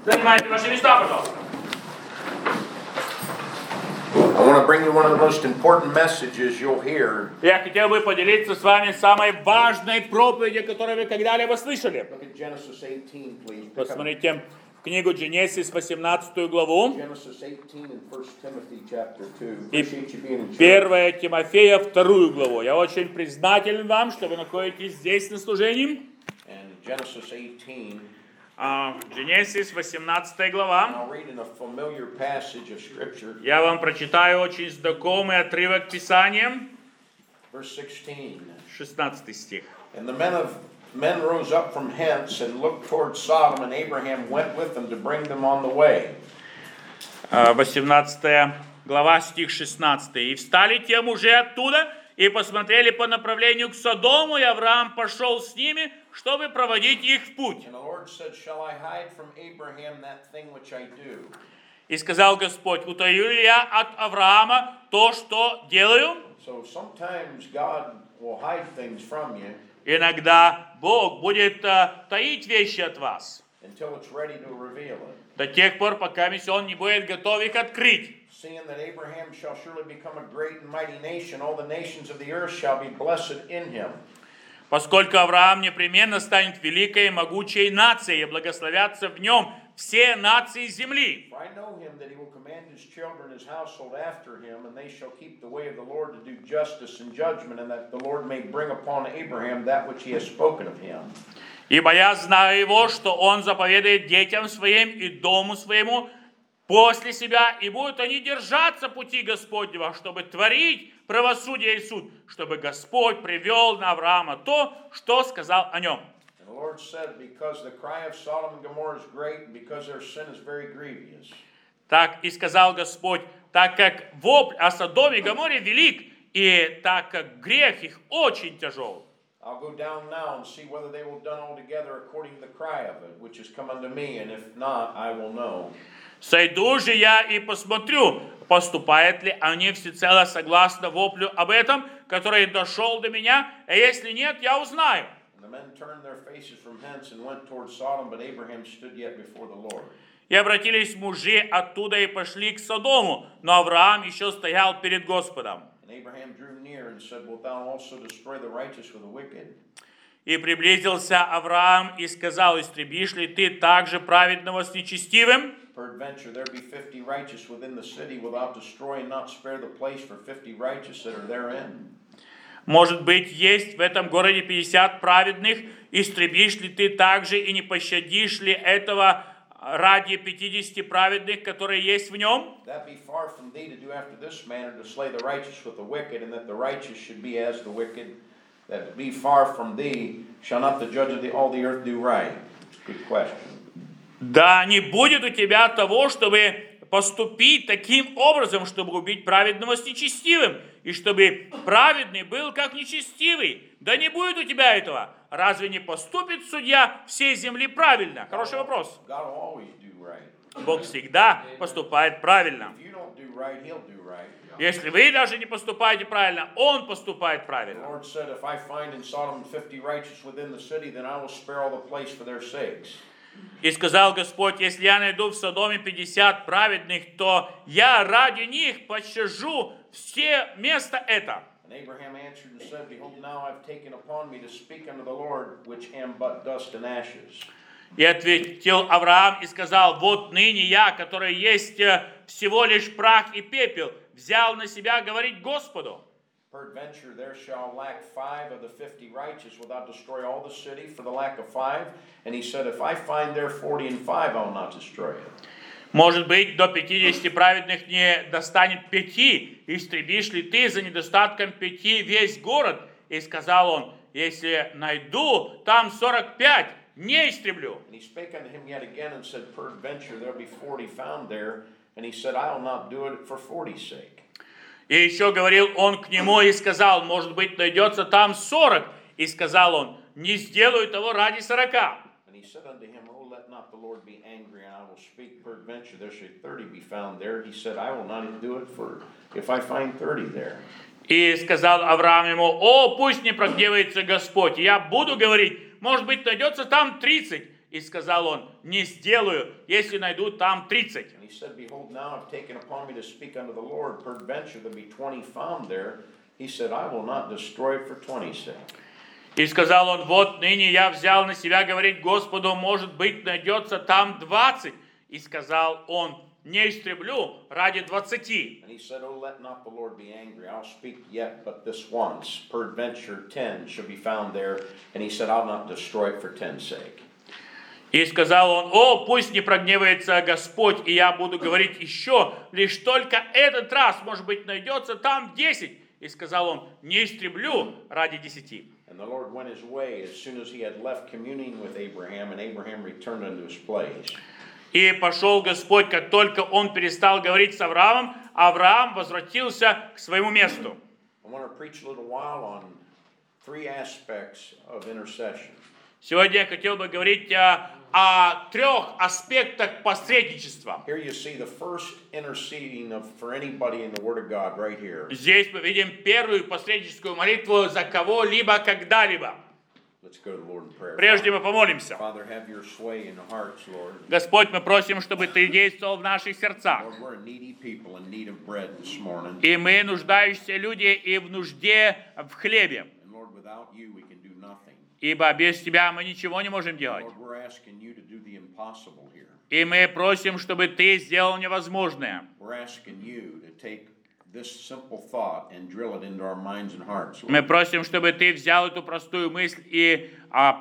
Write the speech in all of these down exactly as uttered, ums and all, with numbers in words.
Занимайте ваши места, пожалуйста. I want to bring you one of the most important messages you'll hear. Я хотел бы поделиться с вами самой важной проповедью, которую вы когда-либо слышали. Look at Genesis eighteen, please. Pick up Посмотрите в книгу Genesis, восемнадцатую главу, Genesis eighteen and First Timothy chapter two. и Appreciate you being in church. первое Тимофея, вторую главу. Я очень признателен вам, что вы находитесь здесь на служении. And Genesis eighteen, А, Genesis, восемнадцатая глава. I'll read in a familiar passage of Scripture, Я вам прочитаю очень знакомый отрывок Писания, verse sixteen. шестнадцатый стих. And the men of men rose up from hence and looked toward Sodom, and Abraham went with them to bring them on the way. А, восемнадцатая глава, стих шестнадцатый. «И встали те мужи оттуда, и посмотрели по направлению к Содому, и Авраам пошел с ними, чтобы проводить их в путь. And the Lord said, Shall I hide from Abraham that thing which I do? И сказал Господь, утаю ли я от Авраама то, что делаю?» So sometimes God will hide things from you Иногда Бог будет а, таить вещи от вас until it's ready to reveal it. до тех пор, пока Он не будет готов их открыть. Seeing that Abraham shall surely become a great and mighty nation, all the nations of the earth shall be blessed in him. Поскольку Авраам непременно станет великой и могучей нацией, и благословятся в нем все нации земли. For I know him that he will command his children, his household after him, and they shall keep the way of the Lord to do justice and judgment, and that the Lord may bring upon Abraham that which he has spoken of him. Ибо я знаю его, что он заповедует детям своим и дому своему после себя, и будут они держаться пути Господнего, чтобы творить правосудие и суд, чтобы Господь привел на Авраама то, что сказал о нем. And the Lord said, Because the cry of Sodom and Gomorrah is great, and because their sin is very grievous. Так и сказал Господь, так как вопль о Содоме и Гоморе велик, и так как грех их очень тяжел. I'll go down now and see whether they will done altogether according to the cry of it, which has come unto me, and if not, I will know. Сойду же я и посмотрю, поступают ли они всецело согласно воплю об этом, который дошел до меня, а если нет, я узнаю. And the men turned their faces from hence and went toward Sodom, but Abraham stood yet before the Lord. И обратились мужи оттуда и пошли к Содому, но Авраам еще стоял перед Господом. And Abraham drew near and said, Wilt thou also destroy the righteous with the wicked? И приблизился Авраам и сказал, истребишь ли ты также праведного с нечестивым? Peradventure there be fifty righteous within the city, wilt thou destroy and not spare the place for fifty righteous that are therein? Может быть, есть в этом городе пятьдесят праведных, истребишь ли ты также и не пощадишь ли этого ради пятидесяти праведных, которые есть в нем? That be far from thee to do after this manner, to slay the righteous with the wicked, and that the righteous should be as the wicked. That be far from thee, shall not the judge of the, all the earth do right? Good question. Да не будет у тебя того, чтобы поступить таким образом, чтобы убить праведного с нечестивым, и чтобы праведный был как нечестивый. Да не будет у тебя этого. Разве не поступит судья всей земли правильно? Хороший вопрос. God will always do right. Бог всегда поступает правильно. If you don't do right, he'll do right. Если вы даже не поступаете правильно, Он поступает The правильно. Lord said, If I find in Sodom fifty righteous within the city, then I will spare all the place for their sakes. И сказал Господь, если я найду в Содоме пятьдесят праведных, то я ради них пощажу все место это. And Abraham answered and said, Behold, now I've taken upon me to speak unto the Lord, which am but dust and ashes. И ответил Авраам и сказал, вот ныне я, который есть всего лишь прах и пепел, взял на себя говорить Господу. Peradventure there shall lack five of the fifty righteous, wilt thou destroy all the city for the lack of five? And he said, If I find there forty and five, I will not destroy it. Может быть, до пятидесяти праведных не достанет пяти, истребишь ли ты за недостатком пяти весь город? И сказал он, если найду там сорок пять, не истреблю. And he spake unto him yet again and said, Peradventure there be forty found there. And he said, I will not do it for forty's sake. И еще говорил он к нему и сказал, может быть, найдется там сорок. И сказал он, не сделаю того ради сорока. And he said unto him, Oh, let not the Lord be angry, and I will speak. Peradventure there shall thirty be found there. He said, I will not do it for if I find thirty there. И сказал Авраам ему, о, пусть не прогневается Господь, я буду говорить, может быть, найдется там тридцать. И сказал он, не сделаю, если найду там тридцать. And he said, Behold, now I've taken upon me to speak unto the Lord, peradventure there be twenty found there. He said, I will not destroy it for twenty's sake. И сказал он, вот ныне я взял на себя говорить Господу, может быть, найдется там двадцать. И сказал он, не истреблю ради двадцати. And he said, Oh, let not the Lord be angry. I'll speak yet but this once. Peradventure ten shall be found there. And he said, I'll not destroy it for ten's sake. И сказал он, о, пусть не прогневается Господь, и я буду говорить еще, лишь только этот раз, может быть, найдется там десять. И сказал он, не истреблю ради десяти. And the Lord went his way as soon as he had left communing with Abraham, and Abraham returned unto his place. И пошел Господь, как только он перестал говорить с Авраамом, Авраам возвратился к своему месту. I want to preach a little while on three aspects of intercession. Сегодня я хотел бы говорить о, о трех аспектах посредничества. Here you see the first interceding of for anybody in the Word of God right here. Здесь мы видим первую посредническую молитву за кого-либо, когда-либо. Let's go to the Lord in prayer. Прежде мы помолимся. Father, have your sway in the hearts, Lord. Господь, мы просим, чтобы Ты действовал в наших сердцах. Lord, we're a needy people in need of bread this morning. И мы нуждающиеся люди и в нужде в хлебе. And Lord, without you we can do nothing. Ибо без Тебя мы ничего не можем делать. Lord, we're asking you to do the impossible here. И мы просим, чтобы Ты сделал невозможное. We're asking you to take this simple thought and drill it into our minds and hearts. Lord. Мы просим, чтобы Ты взял эту простую мысль и а,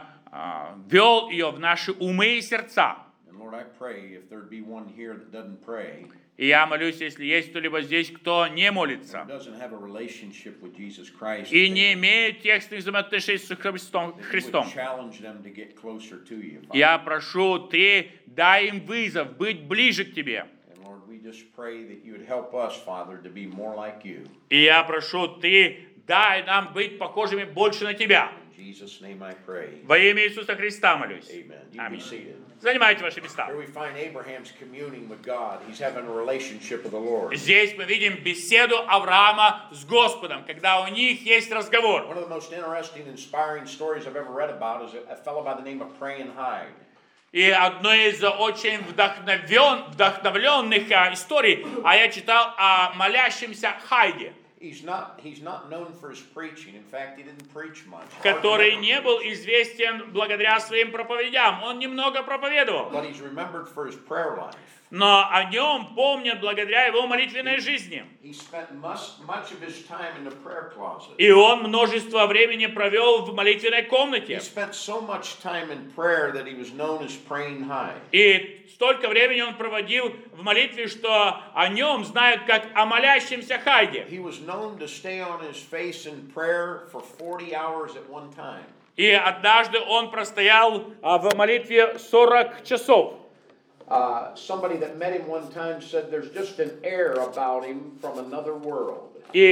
провел ее в наши умы и сердца. And Lord, I pray if there be one here that doesn't pray, И я молюсь, если есть кто-либо здесь, кто не that молится doesn't have a relationship with Jesus Christ, и that не they- имеет текстных взаимоотношений с Христом, that you would Христом. challenge them to get closer to you. Father. Я прошу, Ты дай им вызов быть ближе к Тебе. And Lord, we just pray that you would help us, Father, to be more like you. И я прошу, Ты дай нам быть похожими больше на Тебя. In Jesus' name I pray. Во имя Иисуса Христа молюсь. Amen. You be Аминь. seated. Занимайте ваши места. Here we find Abraham's communing with God. He's having a relationship with the Lord. Здесь мы видим беседу Авраама с Господом, когда у них есть разговор. One of the most interesting, inspiring stories I've ever read about is a, a fellow by the name of Praying Hyde. И одно из очень вдохновен, вдохновленных а, историй, а я читал о молящемся Хайде, He's not, he's not known for his preaching. In fact, he didn't preach much. который не был известен благодаря своим проповедям. Он немного проповедовал, But he's remembered for his prayer life. но о нем помнят благодаря его молитвенной жизни. He spent much, much of his time in the prayer closet. И он множество времени провел в молитвенной He комнате. spent so much time in prayer that he was known as Praying Hyde. И столько времени он проводил в молитве, что о нем знают как о молящемся Хайде. He was known to stay on his face in prayer for forty hours at one time. И однажды он простоял а, в молитве сорок часов. Uh, somebody that met him one time said there's just an air about him from another world.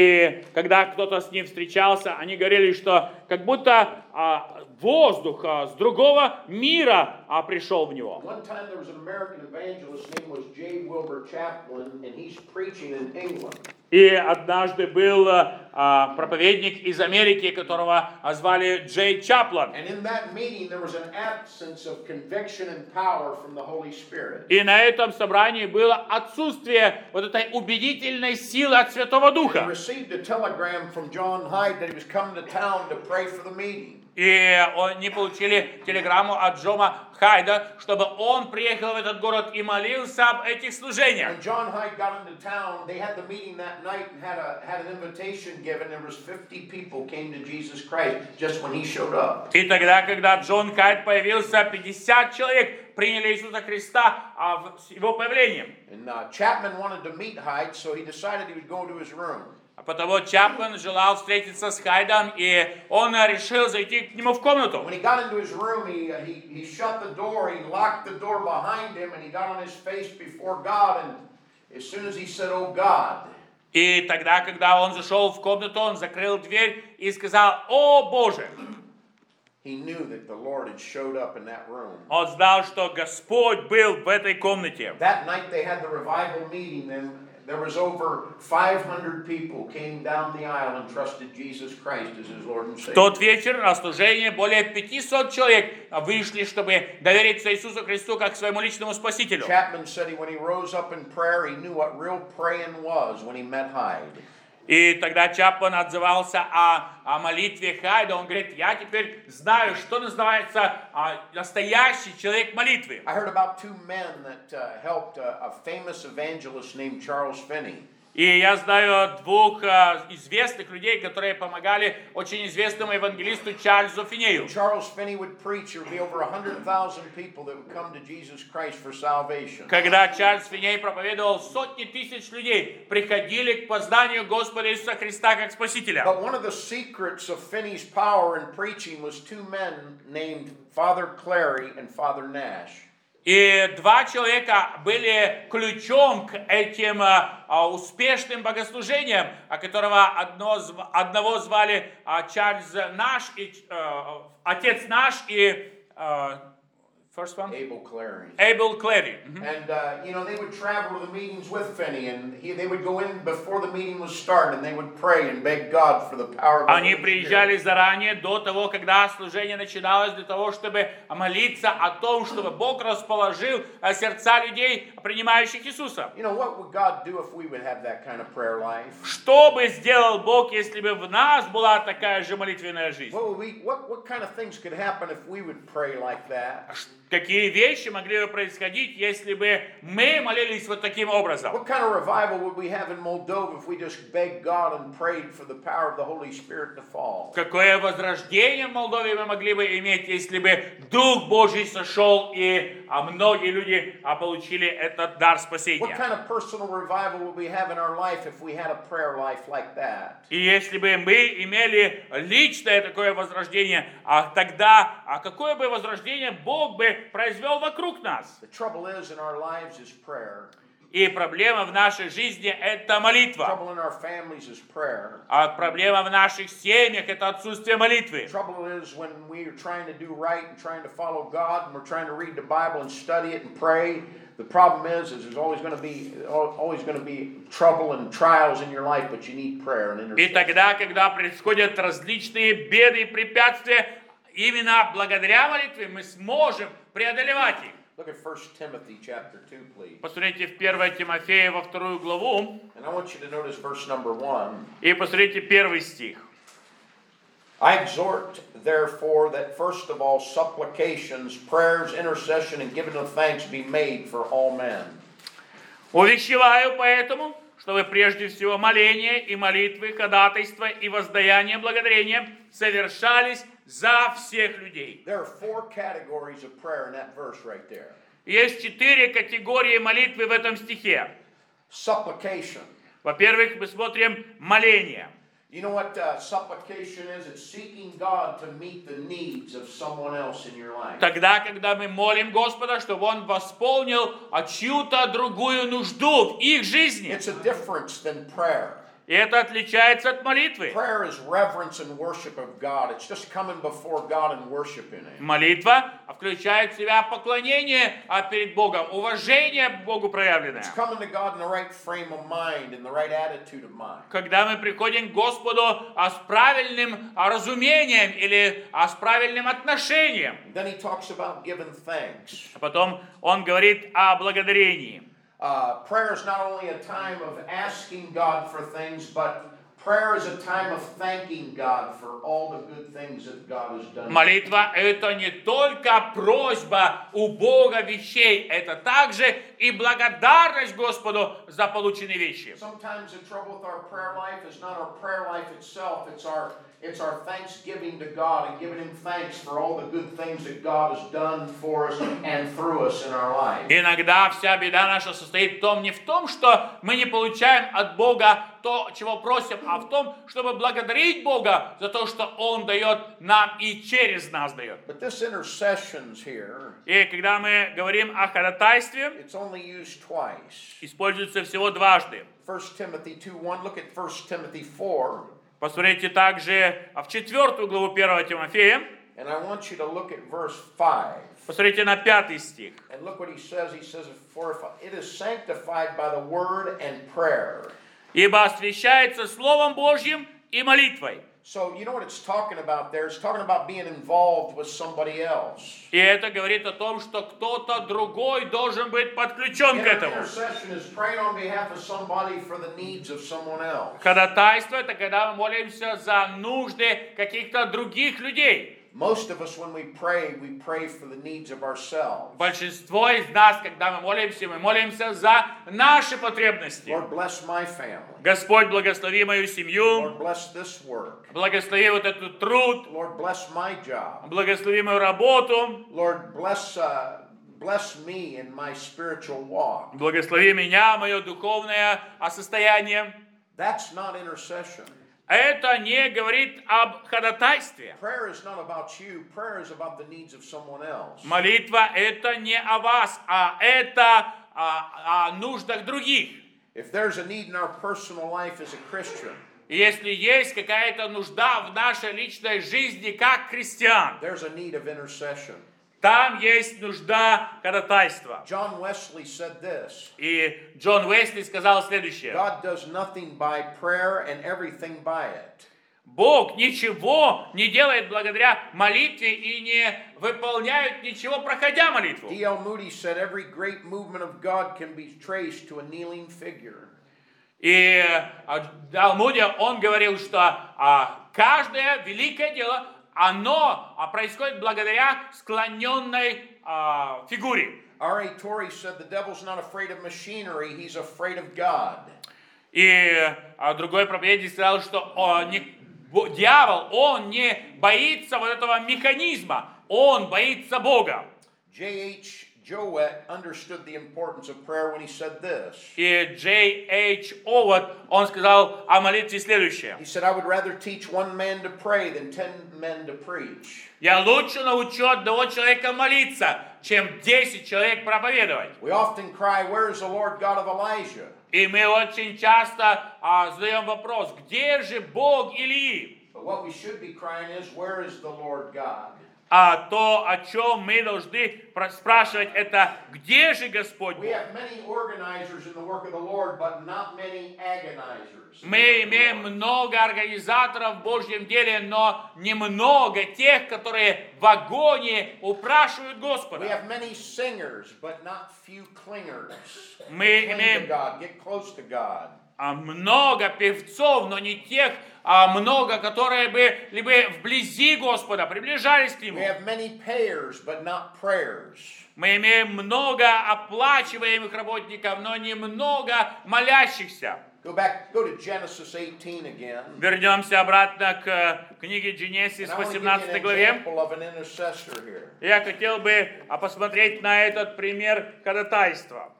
И когда кто-то с ним встречался, они говорили, что как будто а, воздух а, с другого мира а, пришел в него. One time there was an American evangelist, his name was J. Wilbur Chaplin, and he's preaching in England. И однажды был а, проповедник из Америки, которого звали Джей Чаплан. And in that meeting there was an absence of conviction and power from the Holy Spirit. И на этом собрании было отсутствие вот этой убедительной силы от Святого He Духа. received a telegram from John Hyde that he was coming to town to pray for the meeting. И они получили телеграмму от Джона Хайда, чтобы он приехал в этот город и молился об этих служениях. When John Hyde got into town, they had the meeting that night and had a had an invitation given. There was fifty people came to Jesus Christ just when he showed up. И тогда, когда Джон Хайд появился, пятьдесят человек приняли Иисуса Христа а, с его появлением. And uh, Chapman wanted to meet Hyde, so he decided he would go to his room. А потому Чаплин желал встретиться с Хайдом, и он решил зайти к нему в комнату. When he got into his room, he, uh, he he shut the door, he locked the door behind him, and he got on his face before God. And as soon as he said, "Oh God," И тогда, когда он зашел в комнату, он закрыл дверь и сказал: «О Боже!» he knew that the Lord had showed up in that room. Он знал, что Господь был в этой комнате. That night they had the revival meeting, and there was over five hundred people came down the aisle and trusted Jesus Christ as his Lord and В Savior. тот вечер на служение более пятисот человек вышли, чтобы довериться Иисусу Христу как своему личному Спасителю. Chapman said he, when he rose up in prayer, he knew what real praying was when he met Hyde. И тогда Чапман отзывался о, о молитве Хайда. Он говорит, я теперь знаю, что называется а, настоящий человек молитвы. I heard about two men that uh, helped a, a famous evangelist named Charles Finney. И я знаю двух а, известных людей, которые помогали очень известному евангелисту Чарльзу Финею. Charles Finney would preach, there would be over one hundred thousand people that would come to Jesus Christ for salvation. Когда Чарльз Финей проповедовал, сотни тысяч людей приходили к познанию Господа Иисуса Христа как Спасителя. But one of the secrets of Finney's power in preaching was two men named Father Clary and Father Nash. И два человека были ключом к этим а, а, успешным богослужениям, о которого одно, одного звали а, Чарльз Наш, и, а, отец наш и а, first one? Abel Clary. Abel Clary. Mm-hmm. And, uh, you know, they would travel to the meetings with Finney, and he, they would go in before the meeting was started, and they would pray and beg God for the power of the Они Holy приезжали Spirit. заранее, до того, когда служение начиналось, для того, чтобы молиться о том, чтобы Бог расположил сердца людей, принимающих Иисуса. You know, what would God do if we would have that kind of prayer life? Что бы сделал Бог, если бы в нас была такая же молитвенная жизнь? What, would we, what, what kind of things could happen if we would pray like that? Какие вещи могли бы происходить, если бы мы молились вот таким образом? What kind of revival would we have in Moldova if we just begged God and prayed for the power of the Holy Spirit to fall? Какое возрождение в Молдове мы могли бы иметь, если бы Дух Божий сошел и а многие люди а, получили этот дар What спасения? kind of personal revival would we have in our life if we had a prayer life like that? И если бы мы имели личное такое возрождение, а тогда а какое бы возрождение Бог бы произвел вокруг нас? The trouble is in our lives is prayer. И проблема в нашей жизни – это молитва. Trouble in our families is prayer. А проблема в наших семьях – это отсутствие молитвы. Trouble is when we are trying to do right and trying to follow God and we're trying to read the Bible and study it and pray. The problem is, is there's always going to be always going to be trouble and trials in your life, but you need prayer and И intercession. тогда, когда происходят различные беды и препятствия, именно благодаря молитве мы сможем преодолевать их. Look at First Timothy chapter two, please. Посмотрите в первое Тимофея во вторую главу And I want you to notice verse number one. и посмотрите первый стих. I exhort, therefore, that first of all supplications, prayers, intercession, and giving of thanks be made for all men. Увещеваю поэтому, чтобы прежде всего моления и молитвы, ходатайства и воздаяние благодарения совершались за всех людей. There are four categories of prayer in that verse right there. Есть четыре категории молитвы в этом стихе. Supplication. Во-первых, мы смотрим моление. You know what uh, supplication is? It's seeking God to meet the needs of someone else in your life. Тогда, когда мы молим Господа, чтобы Он восполнил чью-то другую нужду в их жизни. It's a difference than prayer. И это отличается от молитвы. Prayer is reverence and worship of God. It's just coming before God and worshiping Him. Молитва включает в себя поклонение перед Богом, уважение к Богу проявленное. It's coming to God in the right frame of mind and the right attitude of mind. Когда мы приходим к Господу с правильным разумением или с правильным отношением. Then He talks about giving thanks. А потом Он говорит о благодарении. Uh, prayer is not only a time of asking God for things, but prayer is a time of thanking God for all the good things that God has done. Молитва – это не только просьба у Бога вещей, это также и благодарность Господу за полученные вещи. Sometimes the trouble with our prayer life is not our prayer life itself, it's our It's our thanksgiving to God and giving Him thanks for all the good things that God has done for us and through us in our life. Иногда вся беда наша состоит в том, не в том, что мы не получаем от Бога то, чего просим, а в том, чтобы благодарить Бога за то, что Он дает нам и через нас дает. But this intercessions here, И когда мы говорим о ходатайстве, it's only used twice. используется всего дважды. First Timothy two one, look at First Timothy four. Посмотрите также в четвертую главу первого Тимофея. And I want you to look at verse five. Посмотрите на пятый стих. And look what he says. He says, "For if it is sanctified by the word and prayer." Ибо освящается Словом Божьим и молитвой. So you know what it's talking about there? It's talking about being involved with somebody else. И это говорит о том, что кто-то другой должен быть подключен к этому. Intercession is praying on behalf of somebody for the needs of someone else. Ходатайство – это когда мы молимся за нужды каких-то других людей. Most of us, when we pray, we pray for the needs of ourselves. Большинство из нас, когда мы молимся, мы молимся за наши потребности. Lord, bless my family. Господь, благослови мою семью, Lord, bless this work. благослови вот этот труд, Lord, bless my job. благослови мою работу, Lord, bless uh, bless me in my spiritual walk. благослови меня, мое духовное состояние. That's not intercession. Это не говорит об ходатайстве. Prayer is not about you. Prayer is about the needs of someone else. Молитва – это не о вас, а это о, о нуждах других. If there's a need in our personal life as a Christian, Если есть какая-то нужда в нашей личной жизни как христиан, there's a need of intercession. там есть нужда ходатайства. John Wesley said this. И Джон Уэсли сказал следующее. God does nothing by prayer and everything by it. Бог ничего не делает благодаря молитве и не выполняет ничего, проходя молитву. D L Moody said every great movement of God can be traced to a kneeling figure. И Талмуде он говорил, что а, каждое великое дело, оно а, происходит благодаря склоненной а, фигуре. R A Torrey said the devil's not afraid of machinery, he's afraid of God. И а, другой проповедник сказал, что о, не, бо, дьявол, он не боится вот этого механизма, он боится Бога. J H Jowett understood the importance of prayer when he said this. И Джей Эйч Овод, он сказал о молитве следующее. He said, I would rather teach one man to pray than ten men to preach. Я лучше научу одного человека молиться, чем десять человек проповедовать. We often cry, where is the Lord God of Elijah? И мы очень часто а, задаем вопрос, где же Бог Илии? But what we should be crying is, where is the Lord God? А то, о чем мы должны спрашивать, это где же Господь We Бог? have many organizers in the work of the Lord, but not many agonizers. Мы имеем много организаторов в Божьем деле, но немного тех, которые в агонии упрашивают We Господа. have many singers, but not few clingers. Мы Cling to имеем God, get close to God. а, много певцов, но не тех, а много, которые бы либо вблизи Господа, приближались к We Нему. have many payers, but not prayers. Мы имеем много оплачиваемых работников, но немного молящихся. Go back, go to Genesis eighteen again. Вернемся обратно к книге Генесис, And I want to give you восемнадцатой an главе. example of an intercessor here. Я хотел бы а, посмотреть на этот пример ходатайства.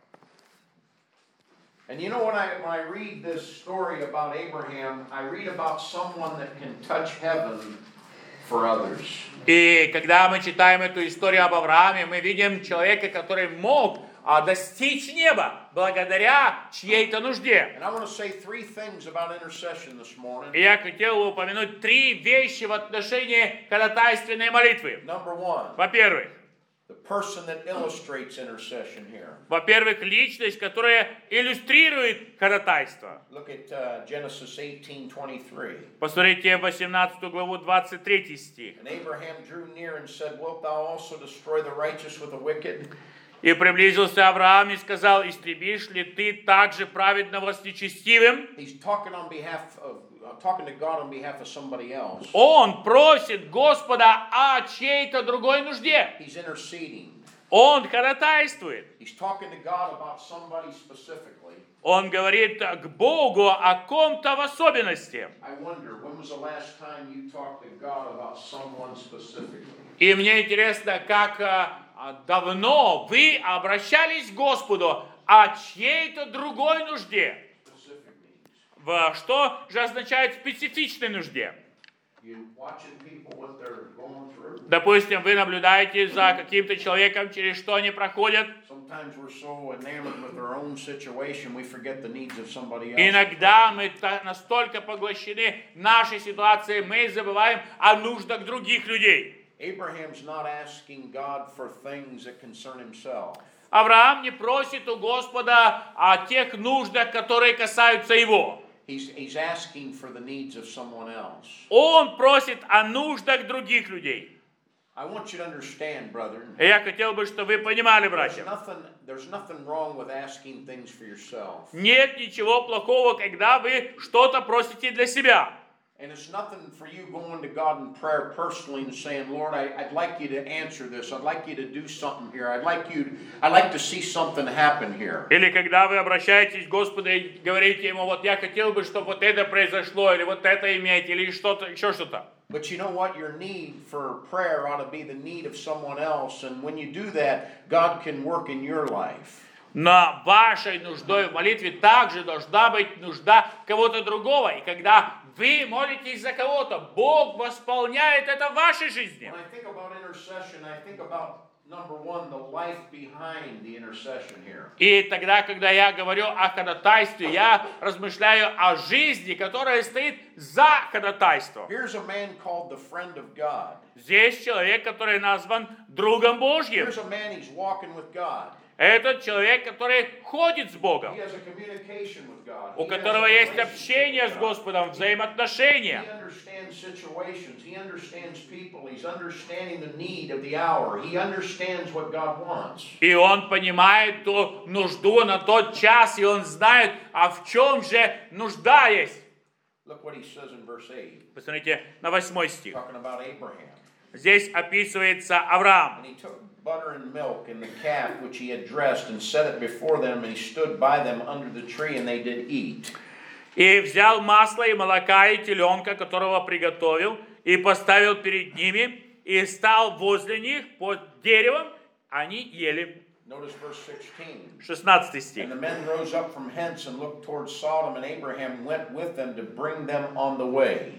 And you know, when I, when I read this story about Abraham, I read about someone that can touch heaven for others. И когда мы читаем эту историю об Аврааме, мы видим человека, который мог а, достичь неба благодаря чьей-то нужде. And I want to say three things about intercession this morning. И я хотел бы упомянуть три вещи в отношении ходатайственной молитвы. Number one, Во-первых, the person that illustrates intercession here. во-первых, личность, которая иллюстрирует ходатайство. Look at uh, Genesis eighteen twenty-three. Посмотрите восемнадцатую главу, двадцать третий стих. And Abraham drew near and said, Wilt thou also destroy the righteous with the wicked? И приблизился Авраам и сказал, истребишь ли ты также праведного с нечестивым? He's talking on behalf of, uh, talking to God on behalf of somebody else. Он просит Господа о чьей-то другой нужде. He's interceding. Он ходатайствует. He's talking to God about somebody specifically. Он говорит к Богу о ком-то в особенности. I wonder, when was the last time you talked to God about someone specifically? И мне интересно, как а, давно вы обращались к Господу о чьей-то другой нужде. Specific needs. В что же означает специфичной нужде? You watching people what they're going through? Допустим, вы наблюдаете за каким-то человеком, через что они проходят. Sometimes we're so enamored with our own situation, we forget the needs of somebody else. Иногда мы та- настолько поглощены нашей ситуацией, мы забываем о нуждах других людей. Abraham's not asking God for things that concern himself. Авраам не просит у Господа о тех нуждах, которые касаются его. He's, he's asking for the needs of someone else. Он просит о нуждах других людей. I want you to understand, brethren, И я хотел бы, чтобы вы понимали, there's братья, nothing, there's nothing wrong with asking things for yourself. нет ничего плохого, когда вы что-то просите для себя. And it's nothing for you going to God in prayer personally and saying, Lord, I, I'd like you to answer this. I'd like you to do something here. I'd like you, to, I'd like to see something happen here. Или когда вы обращаетесь к Господу и говорите Ему, вот я хотел бы, чтобы вот это произошло, или вот это иметь, или что-то, еще что-то. But you know what? Your need for prayer ought to be the need of someone else. And when you do that, God can work in your life. Но вашей нуждой в молитве также должна быть нужда кого-то другого. И когда вы молитесь за кого-то, Бог восполняет это в вашей жизни. When I think about intercession, I think about, number one, the life behind the intercession here. И тогда, когда я говорю о ходатайстве, я размышляю о жизни, которая стоит за ходатайством. Here's a man called the friend of God. Здесь человек, который назван другом Божьим. Here's a man, he's walking with God. Этот человек, который ходит с Богом, He has a communication with God. у He has которого a есть relationship общение with с God. Господом, взаимоотношения. He understands situations. He understands people. He's understanding the need of the hour. He understands what God wants. И он понимает ту нужду на тот час, и он знает, а в чем же нужда есть. Look what he says in verse eight, Посмотрите на восьмой стих. talking about Abraham. Здесь описывается Авраам. And he took butter and milk and the calf which he had dressed and set it before them, and he stood by them under the tree, and they did eat. И взял масло и молока и теленка, которого приготовил, и поставил перед ними, и стал возле них под деревом, они ели. Notice verse sixteen. шестнадцатый стих. And the men rose up from hence and looked towards Sodom, and Abraham went with them to bring them on the way.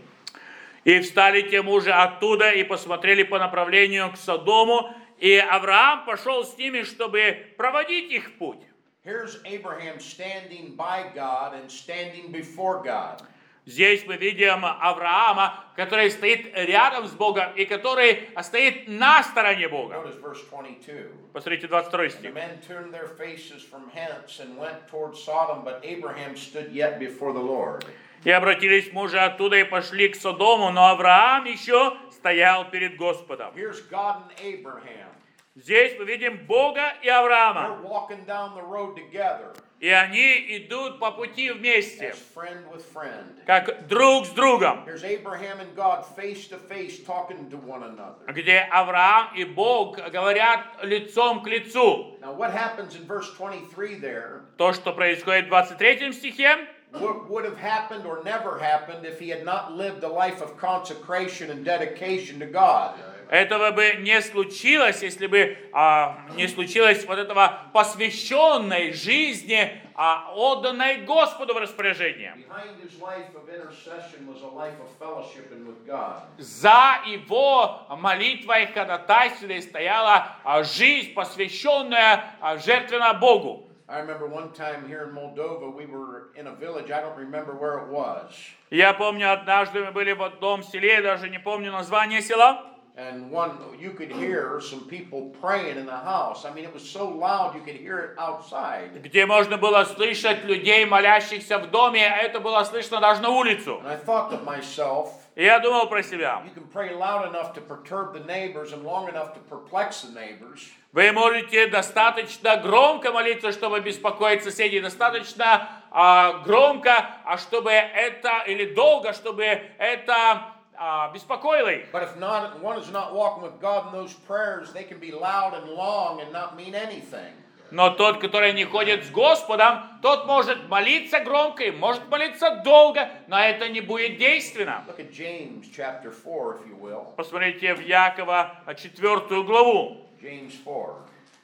И встали те мужи оттуда и посмотрели по направлению к Содому, и Авраам пошел с ними, чтобы проводить их в путь. Here's Abraham standing by God and standing before God. Здесь мы видим Авраама, который стоит рядом с Богом и который стоит на стороне Бога. Notice verse twenty-two. Посмотрите двадцать второй And the стих. men turned their faces from hence and went towards Sodom, but Abraham stood yet before the Lord. И обратились мужи оттуда и пошли к Содому, но Авраам еще стоял перед Господом. Here's God and Abraham. Здесь мы видим Бога и Авраама. They're walking down the road together И они идут по пути вместе, as friend with friend. как друг с другом, Here's Abraham and God face to face talking to one another. где Авраам и Бог говорят лицом к лицу. Now what happens in verse twenty-three there То, что происходит в двадцать третьем стихе, would, would have happened or never happened if he had not lived a life of consecration and dedication to God. этого бы не случилось, если бы а, не случилось вот этого посвященной жизни, а, отданной Господу в распоряжение. Behind his life of intercession was a life of fellowship and with God. За его молитвой и ходатайством стояла а, жизнь, посвященная а, жертвенно Богу. I remember one time here in Moldova, we were in a village, I don't remember where it was. Я помню, однажды мы были в одном селе, даже не помню название села. And one, you could hear some people praying in the house. I mean, it was so loud you could hear it outside. Где можно было слышать людей, молящихся в доме, а это было слышно даже на улицу. And I thought to myself, И я думал про себя. you can pray loud enough to perturb the neighbors and long enough to perplex the neighbors. Вы можете достаточно громко молиться, чтобы беспокоить соседей, достаточно а, громко, а чтобы это, или долго, чтобы это а, беспокоило их. But if not, one is not walking with God in those prayers, they can be loud and long and not mean anything. Но тот, который не ходит с Господом, тот может молиться громко и может молиться долго, но это не будет действенно. Look at James chapter four, if you will. Посмотрите в Якова четвертую главу. James four.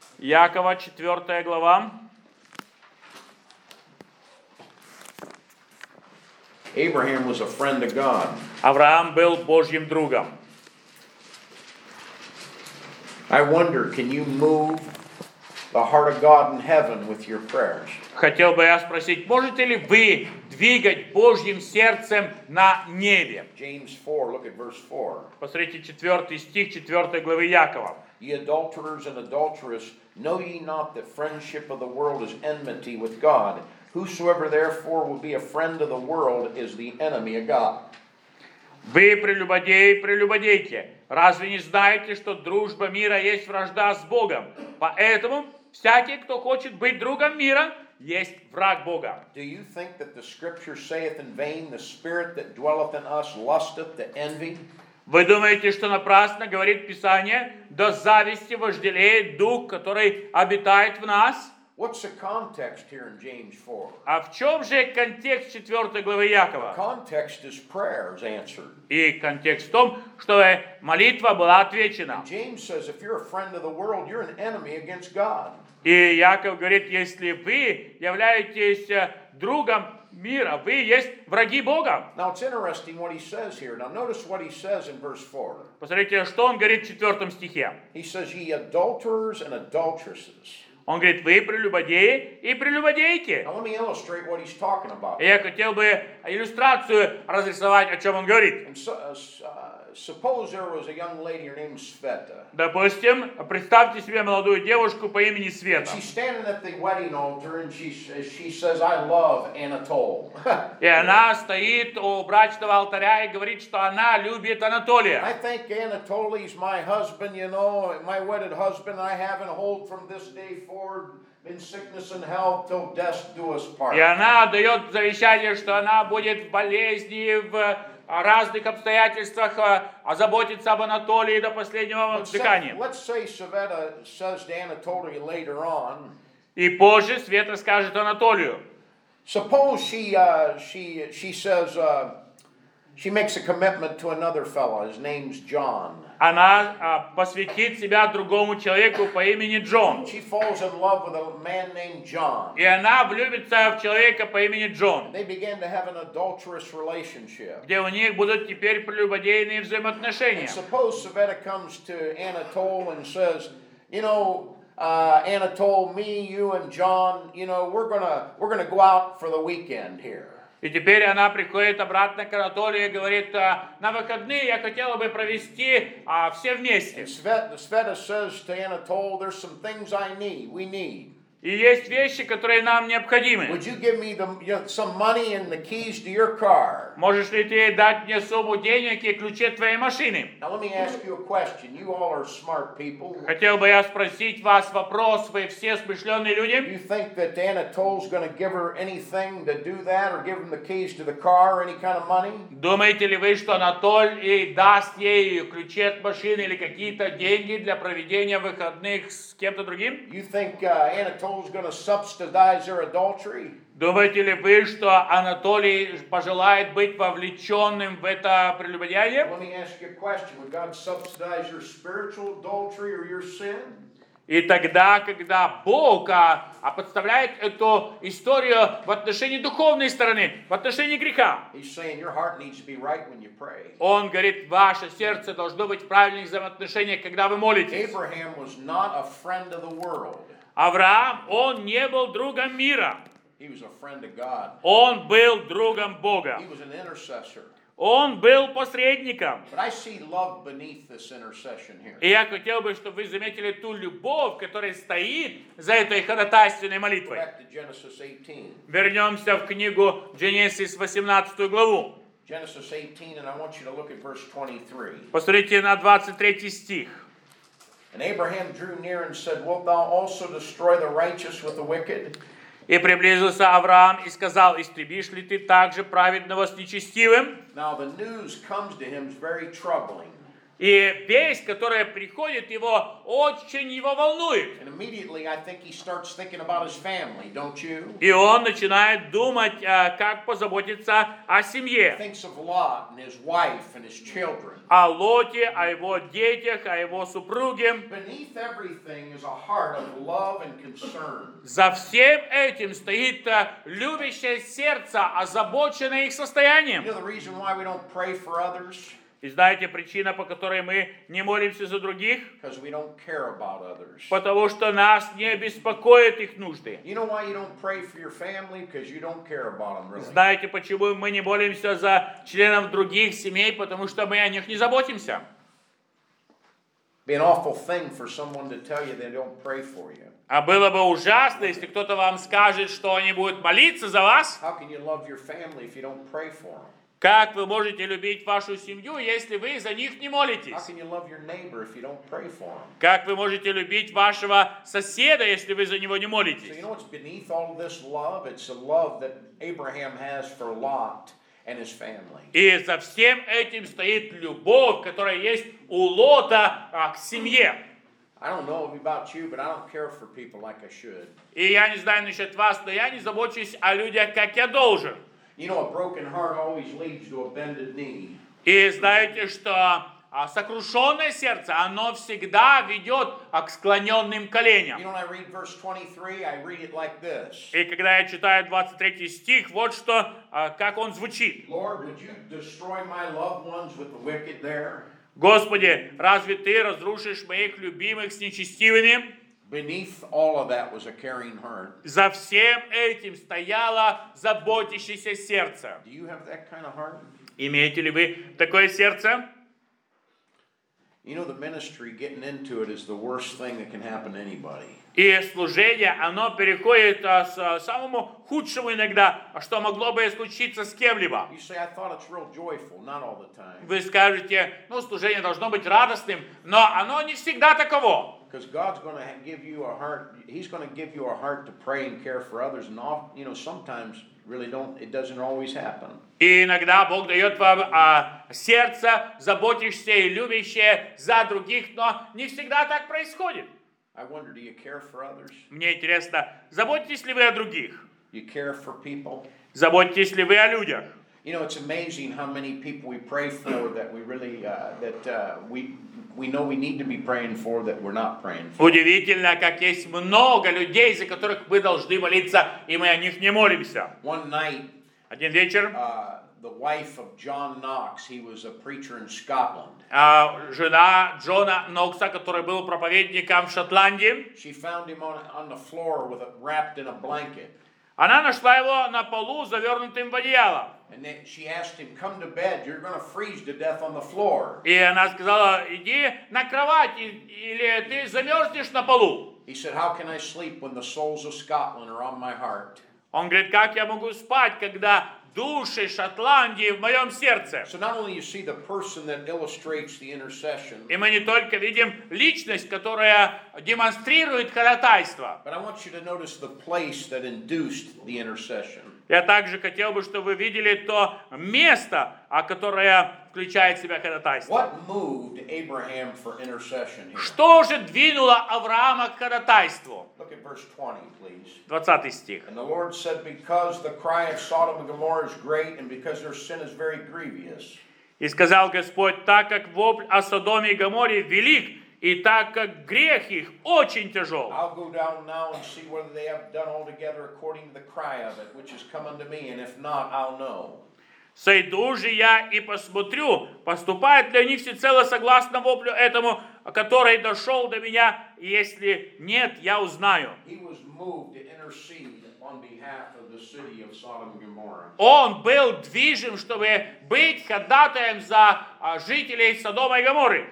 Якова четвертая глава. Abraham was a friend of God. Авраам был Божьим другом. I wonder, can you move the heart of God in heaven with your prayers? Хотел бы я спросить, можете ли вы двигать Божьим сердцем на небе? James four, look at verse four. Посмотрите четвертый стих четвёртой главы Якова. Ye adulterers and adulteress, know ye not that friendship of the world is enmity with God? Whosoever therefore will be a friend of the world is the enemy of God. Вы, прелюбодеи, прелюбодейки, разве не знаете, что дружба мира есть вражда с Богом? Поэтому всякий, кто хочет быть другом мира, есть враг Бога. Do you think that the scripture saith in vain, the spirit that dwelleth in us lusteth to envy? Вы думаете, что напрасно говорит Писание, до зависти вожделеет дух, который обитает в нас? What's the context here in James four? А в чем же контекст четвёртой главы Якова? Context is prayers answered. И контекст в том, что молитва была отвечена. James says if you're a friend of the world, you're an enemy against God. И Яков говорит, если вы являетесь другом мира, вы есть враги Бога. Now it's interesting what he says here. Now notice what he says in verse four. Посмотрите, что он говорит в четвертом стихе. He says, ye adulterers and adulteresses. Он говорит, вы прелюбодеи и прелюбодейки. Now let me illustrate what he's talking about. И я хотел бы иллюстрацию разрисовать, о чем он говорит. And so, uh, suppose there was a young lady, her name is Sveta. Допустим, представьте себе молодую девушку по имени Света. She's standing at the wedding altar and she, she says, I love Anatole. И она стоит у брачного алтаря и говорит, что она любит Анатолия. I think Anatoly's my husband, you know, my wedded husband. I have and hold from this day forward in sickness and health till death do us part. И она дает завещание, что она будет в болезни, в разных обстоятельствах озаботиться об Анатолии до последнего дыхания. Let's say Sveta says to Anatoly later on. И позже Света скажет Анатолию. Suppose she uh, she she says uh, she makes a commitment to another fellow. His name's John. Она а, посвятит себя другому человеку по имени Джон. She falls in love with a man named John. И она влюбится в человека по имени Джон. They begin to have an adulterous relationship. Где у них будут теперь прелюбодейные взаимоотношения. And suppose Sveta comes to Anatole and says, you know, uh, Anatole, me, you, and John, you know, we're gonna we're gonna go out for the weekend here. И теперь она приходит обратно к Анатолию и говорит, на выходные я хотела бы провести а, все вместе. Sveta, Sveta says to Anatole, there's some things I need, we need. И есть вещи, которые нам необходимы. Would you give me the, you know, some money and the keys to your car? Можешь ли ты дать мне сумму денег и ключи от твоей машины? Now let me ask you a question. You all are smart people. Хотел бы я спросить вас вопрос, вы все смышленые Do люди. you think that Anatole's going to give her anything to do that, or give him the keys to the car, or any kind of money? Думаете ли вы, что Анатоль и даст ей ключи от машины или какие-то деньги для проведения выходных с кем-то другим? You think uh, Anatole's going to subsidize their adultery? Думаете ли вы, что Анатолий пожелает быть вовлеченным в это прелюбодеяние? Let me ask you a question. Would God subsidize your spiritual adultery or your sin? И тогда, когда Бог а, а подставляет эту историю в отношении духовной стороны, в отношении греха, He's saying your heart needs to be right when you pray. Он говорит, ваше сердце должно быть в правильных взаимоотношениях, когда вы молитесь. Abraham was not a friend of the world. Авраам, он не был другом мира. He was a friend of God. Он был другом Бога. He was an intercessor. Он был посредником. But I see love beneath this intercession here. И я хотел бы, чтобы вы заметили ту любовь, которая стоит за этой ходатайственной молитвой. Back to Genesis eighteen. Вернемся в книгу Genesis восемнадцатую главу. Genesis eighteen, and I want you to look at verse twenty-three. Посмотрите на двадцать третий стих. And Abraham drew near and said, wilt thou also destroy the righteous with the wicked? И приблизился Авраам и сказал, истребишь ли ты также праведного с нечестивым? Now the news comes to him is very troubling. И весть, которая приходит, его очень его волнует. And immediately I think he starts thinking about his family, don't you? И он начинает думать, как позаботиться о семье. Thinks of Lot and his wife and his children. О Лоте, о его детях, о его супруге. Beneath everything is a heart of love and concern. За всем этим стоит любящее сердце, озабоченное их состоянием. You know the reason why we don't pray for others? И знаете, причина, по которой мы не молимся за других? Because we don't care about others. Потому что нас не беспокоят их нужды. You know why you don't pray for your family? Because you don't care about them, really. Знаете, почему мы не молимся за членов других семей? Потому что мы о них не заботимся. Be an awful thing for someone to tell you they don't pray for you. А было бы ужасно, если кто-то вам скажет, что они будут молиться за вас. How can you love your family if you don't pray for them? Как вы можете любить вашу семью, если вы за них не How молитесь? can you love your neighbor if you don't pray for him? Как вы можете любить вашего соседа, если вы за него не So молитесь? you know what's beneath all of this love? It's the love that Abraham has for Lot and his family. И за всем этим стоит любовь, которая есть у Лота а, к семье. I don't know about you, but I don't care for people like I should. И я не знаю насчет вас, но я не забочусь о людях, как я должен. You know, a broken heart always leads to a bended knee. И знаете, что а, сокрушенное сердце, оно всегда ведет а, к склоненным You коленям. know, when I read verse twenty-three, I read it like this. И когда я читаю двадцать третий стих, вот что, а, как он звучит. Lord, would you destroy my loved ones with the wicked there? Господи, разве ты разрушишь моих любимых с нечестивыми? Beneath all of that was a caring heart. За всем этим стояло заботящееся сердце. Do you have that kind of heart? Имеете ли вы такое сердце? You know, the ministry, getting into it, is the worst thing that can happen to anybody. И служение, оно переходит а, с а, самому худшему иногда, а что могло бы случиться с кем-либо. You say, I thought it's real joyful, not all the time. Вы скажете, ну, служение должно быть радостным, но оно не всегда таково. Because God's going to give you a heart, He's going to give you a heart to pray and care for others. And, all, you know, sometimes really don't, it doesn't always happen. И иногда Бог дает вам а, сердце, заботящееся и любящее за других, но не всегда так происходит. I wonder, do you care for others? Мне интересно, заботитесь ли вы о других? You care for people? Заботитесь ли вы о людях? You know, it's amazing how many people we pray for that we really, uh, that uh, we, we know we need to be praying for that we're not praying for. Удивительно, как есть много людей, за которых мы должны молиться, и мы о них не молимся. One night, Один вечер uh, the wife of John Knox, he was a preacher in Scotland. а, жена Джона Нокса, который был проповедником в Шотландии, She found him on, on the floor with a, wrapped in a blanket. она нашла его на полу, завернутым в одеяло. And then she asked him, come to bed, you're going to freeze to death on the floor. И она сказала, иди на кровать, и- или ты замерзнешь на полу. He said, how can I sleep when the souls of Scotland are on my heart? Он говорит, как я могу спать, когда души Шотландии в моем сердце? So not only you see the person that illustrates the intercession, И мы не только видим личность, которая демонстрирует ходатайство. but I want you to notice the place that induced the intercession. Я также хотел бы, чтобы вы видели то место, а которое включает в себя ходатайство. What moved Abraham for intercession here? Что же двинуло Авраама к ходатайству? Look at verse twenty, please. двадцатый стих. And the Lord said, because the cry of Sodom and Gomorrah is great, and because their sin is very grievous. И сказал Господь, так как вопль о Содоме и Гоморе велик, и так как грех их очень тяжел, I'll go down now and see whether they have done altogether according to the cry of it, which has come unto me, and if not, I'll know. сойду же я и посмотрю, поступает ли у них всецело согласно воплю этому, который дошел до меня, и если нет, я узнаю. He was moved to intercede on behalf of the city of Sodom and Gomorrah. Он был движим, чтобы быть ходатаем за а, жителей Содома и Гоморры.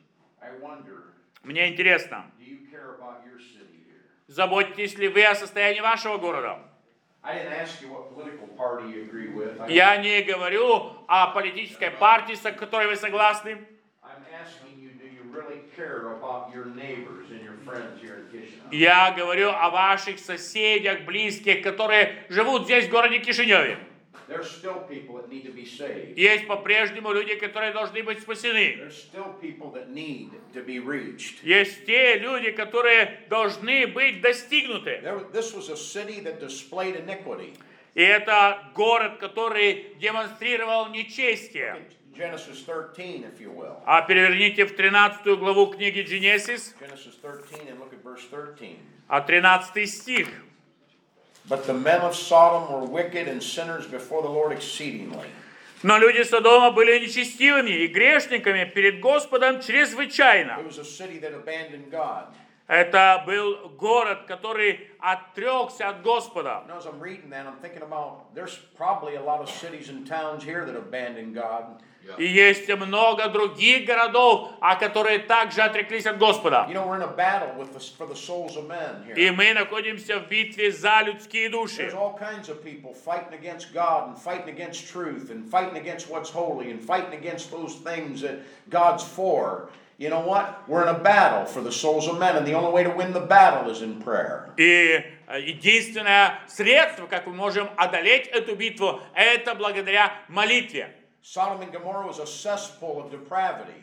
I wonder, Мне интересно, do you care about your city here? заботитесь ли вы о состоянии вашего города? I didn't ask you what political party you agree with. I, Я не говорю о политической партии, с которой вы согласны. I'm asking you, do you really care about your neighbors and your friends here in Kishinev? Я говорю о ваших соседях, близких, которые живут здесь, в городе Кишиневе. There's still people that need to be saved. Есть по-прежнему люди, которые должны быть спасены. There's still people that need to be reached. Есть те люди, которые должны быть достигнуты. There, this was a city that displayed iniquity. И это город, который демонстрировал нечестие. Genesis thirteen, if you will. А переверните в тринадцатую главу книги Genesis, Genesis thirteen and look at verse thirteen. а тринадцатый стих. But the men of Sodom were wicked and sinners before the Lord exceedingly. Но люди Содома были нечестивыми и грешниками перед Господом чрезвычайно. It was a city that abandoned God. Это был город, который отрекся от Господа. And as I'm reading that, I'm thinking about there's probably a lot of cities and towns here that abandoned God. И есть много других городов, а которые также отреклись от Господа. You know, we're in a battle with the, for the souls of men here. И мы находимся в битве за людские души. There's all kinds of people fighting against God and fighting against truth and fighting against what's holy and fighting against those things that God's for. You know what? We're in a battle for the souls of men, and the only way to win the battle is in prayer. И единственное средство, как мы можем одолеть эту битву, это благодаря молитве. Sodom and Gomorrah was a cesspool of depravity.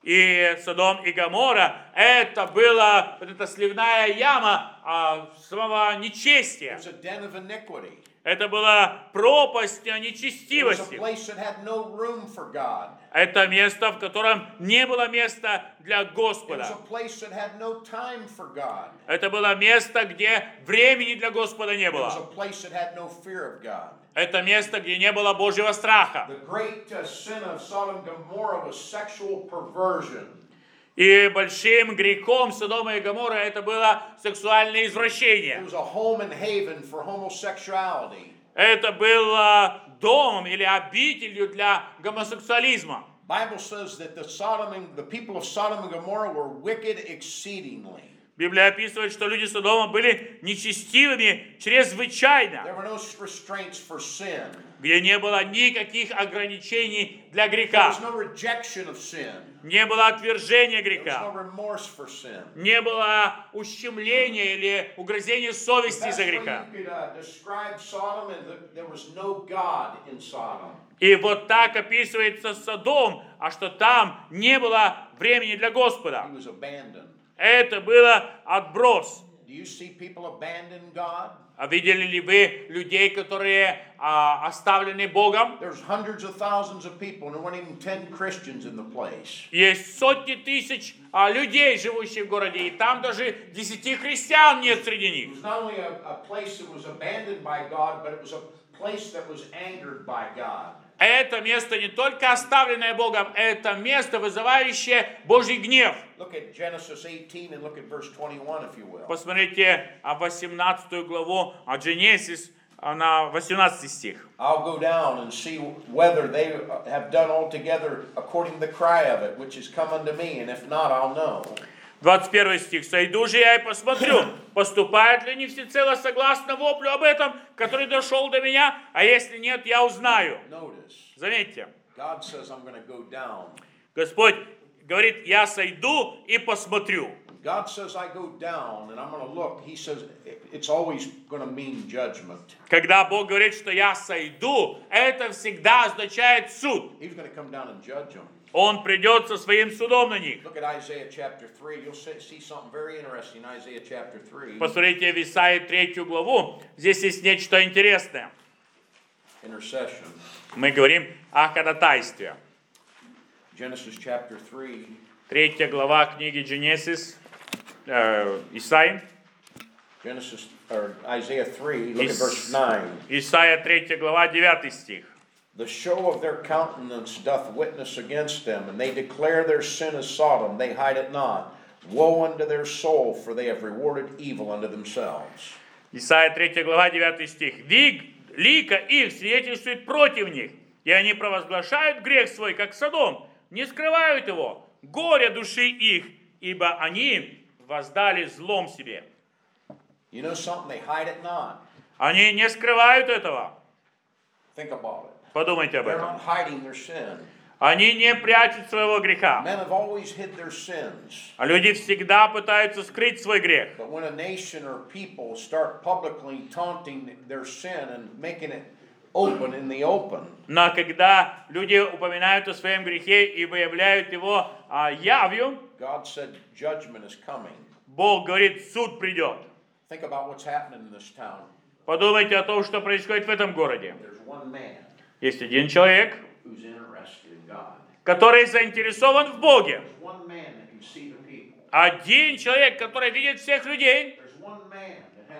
И Содом и Гоморра это была вот эта сливная яма а, самого It нечестия. was a den of iniquity. Это была пропасть It was a нечестивости. place that had no room for God. Это место, в котором не было места для It was Господа. a place that had no time for God. Это было место, где времени для Господа не It was было. a place that had no fear of God. Это место, где не было Божьего страха. The great uh, sin of Sodom and Gomorrah was sexual perversion. И большим грехом Содома и Гоморра это было сексуальное It извращение. was a home and haven for homosexuality. Это было домом или обителью для гомосексуализма. Bible says that the Sodom and the people of Sodom and Gomorrah were wicked exceedingly. Библия описывает, что люди Содома были нечестивыми чрезвычайно, There were no restraints for sin. где не было никаких ограничений для There греха, was no rejection of sin. не было отвержения There was греха, no remorse for sin. не было ущемления или угрызения совести That's из-за way греха. you could uh, describe Sodom, and that there was no God in Sodom. И вот так описывается Содом, а что там не было времени для Господа. He was abandoned. Это было отброс. Do you see people abandon God? А видели ли вы людей, которые а, оставлены Богом? There's hundreds of thousands of people, and there weren't even ten Christians in the place. Есть сотни тысяч а, людей, живущих в городе, и там даже десяти христиан нет среди It них. was not only a, a place that was abandoned by God, but it was a place that was angered by God. Это место не только оставленное Богом, это место, вызывающее Божий гнев. Look at Genesis eighteen and look at verse twenty-one, if you will. Посмотрите а, восемнадцатую главу а, Genesis, а, на восемнадцатый стих. I'll go down and see whether they have done altogether according to the cry of it, which has come unto me, and if not, I'll know. двадцать первый стих. «Сойду же я и посмотрю, поступают ли они всецело согласно воплю об этом, который дошел до меня, а если нет, я узнаю». Notice, Заметьте, God says, I'm going to go down. Господь говорит, я сойду и посмотрю. God says, I go down and I'm going to look. He says, it's always going to mean judgment. Когда Бог говорит, что я сойду, это всегда означает суд. He's going to come down and judge them. Он придет со своим судом на них. Look at Isaiah chapter three. You'll see something very interesting in Isaiah chapter three. Посмотрите в Исаии третью главу. Здесь есть нечто интересное. Intercession. Мы говорим о ходатайстве. Genesis chapter three. Третья глава книги Genesis, э, Исаии. Genesis, or Isaiah three, look at Ис- verse nine. Исайя третья глава, девятый стих. The show of their countenance doth witness against them, and they declare their sin as Sodom, they hide it not. Woe unto their soul, for they have rewarded evil unto themselves. Исайя третья глава, девятый стих. «Вик, лика их свидетельствует против них, и они провозглашают грех свой, как Содом, не скрывают его, горе души их, ибо они воздали злом себе». You know something? They hide it not. Они не скрывают этого. Think about it. Подумайте об They're этом. not hiding their sin. Они не прячут своего греха. Men have always hid their sins. А люди всегда пытаются скрыть свой грех. But when a nation or people start publicly taunting their sin and making it open in the open, Но когда люди упоминают о своем грехе и выявляют его а, явью, God said judgment is coming. Бог говорит, суд придет. Think about what's happening in this town. Подумайте о том, что происходит в этом городе. There's one man Есть один человек, who's interested in God. который заинтересован в Боге. There's one man that can see the people. Один человек, который видит всех людей. There's one man that has an interest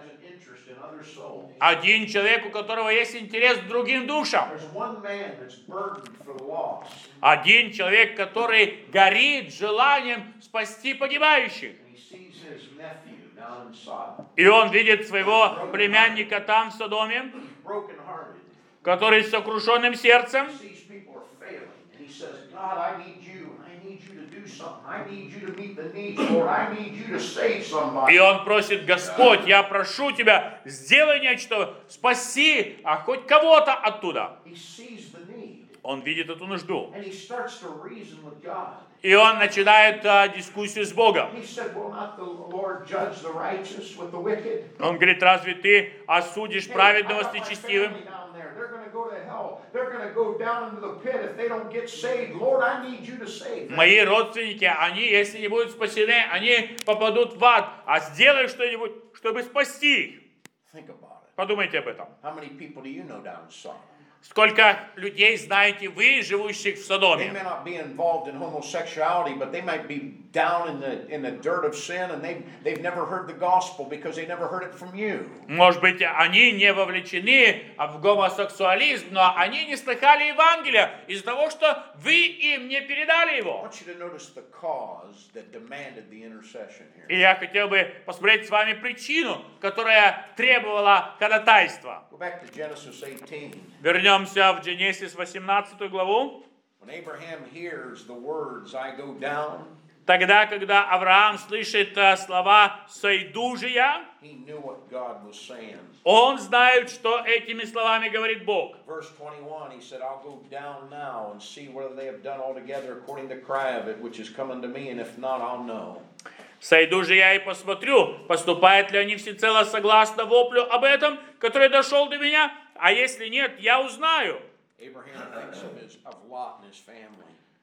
interest in other souls. Один человек, у которого есть интерес к другим душам. There's one man that's burdened for the lost. Один человек, который горит желанием спасти погибающих. And he sees his nephew down in Sodom. И он видит своего племянника там, в Содоме, He's brokenhearted. который с сокрушенным сердцем. He sees people are failing. And he says, God, I need you. I need you to do something. I need you to meet the needs, Lord. I need you to save somebody. И он просит: Господь, я прошу Тебя, сделай нечто, спаси, а хоть кого-то оттуда. He sees the need. Он видит эту нужду. And he starts to reason with God. И он начинает а, дискуссию с Богом. He said, will not the Lord judge the righteous with the wicked? Он говорит: разве ты осудишь Hey, праведного I с got my нечестивым? family down there. They're going to go to hell. They're going to go down into the pit if they don't get saved. Lord, I need you to save them. Мои родственники, они, если не будут спасены, они попадут в ад. А сделай что-нибудь, чтобы спасти их. Think about it. Подумайте об этом. How many people do you know down in Sodom? Сколько людей знаете вы, живущих в They Содоме? may not be involved in homosexuality, but they might be down in the in the dirt of sin, and they they've never heard the gospel because they never heard it from you. Может быть, они не вовлечены в гомосексуализм, но они не слыхали Евангелия из-за того, что вы им не передали I его. want you to notice the cause that demanded the intercession here. И я хотел бы посмотреть с вами причину, которая требовала ходатайства. Go back to Genesis eighteen. Вернемся в Генесис восемнадцатую главу. When Abraham hears the words, "I go down," Тогда, когда Авраам слышит э, слова «сойду же я», he knew what God was saying. он знает, что этими словами говорит Бог. Verse twenty-one, he said, "I'll go down now and see whether they have done altogether according to the cry of it, which is coming to me, and if not, I'll know." «Сойду же я и посмотрю, поступают ли они всецело согласно воплю об этом, который дошел до меня, а если нет, я узнаю». Abraham thinks of his of Lot and his family.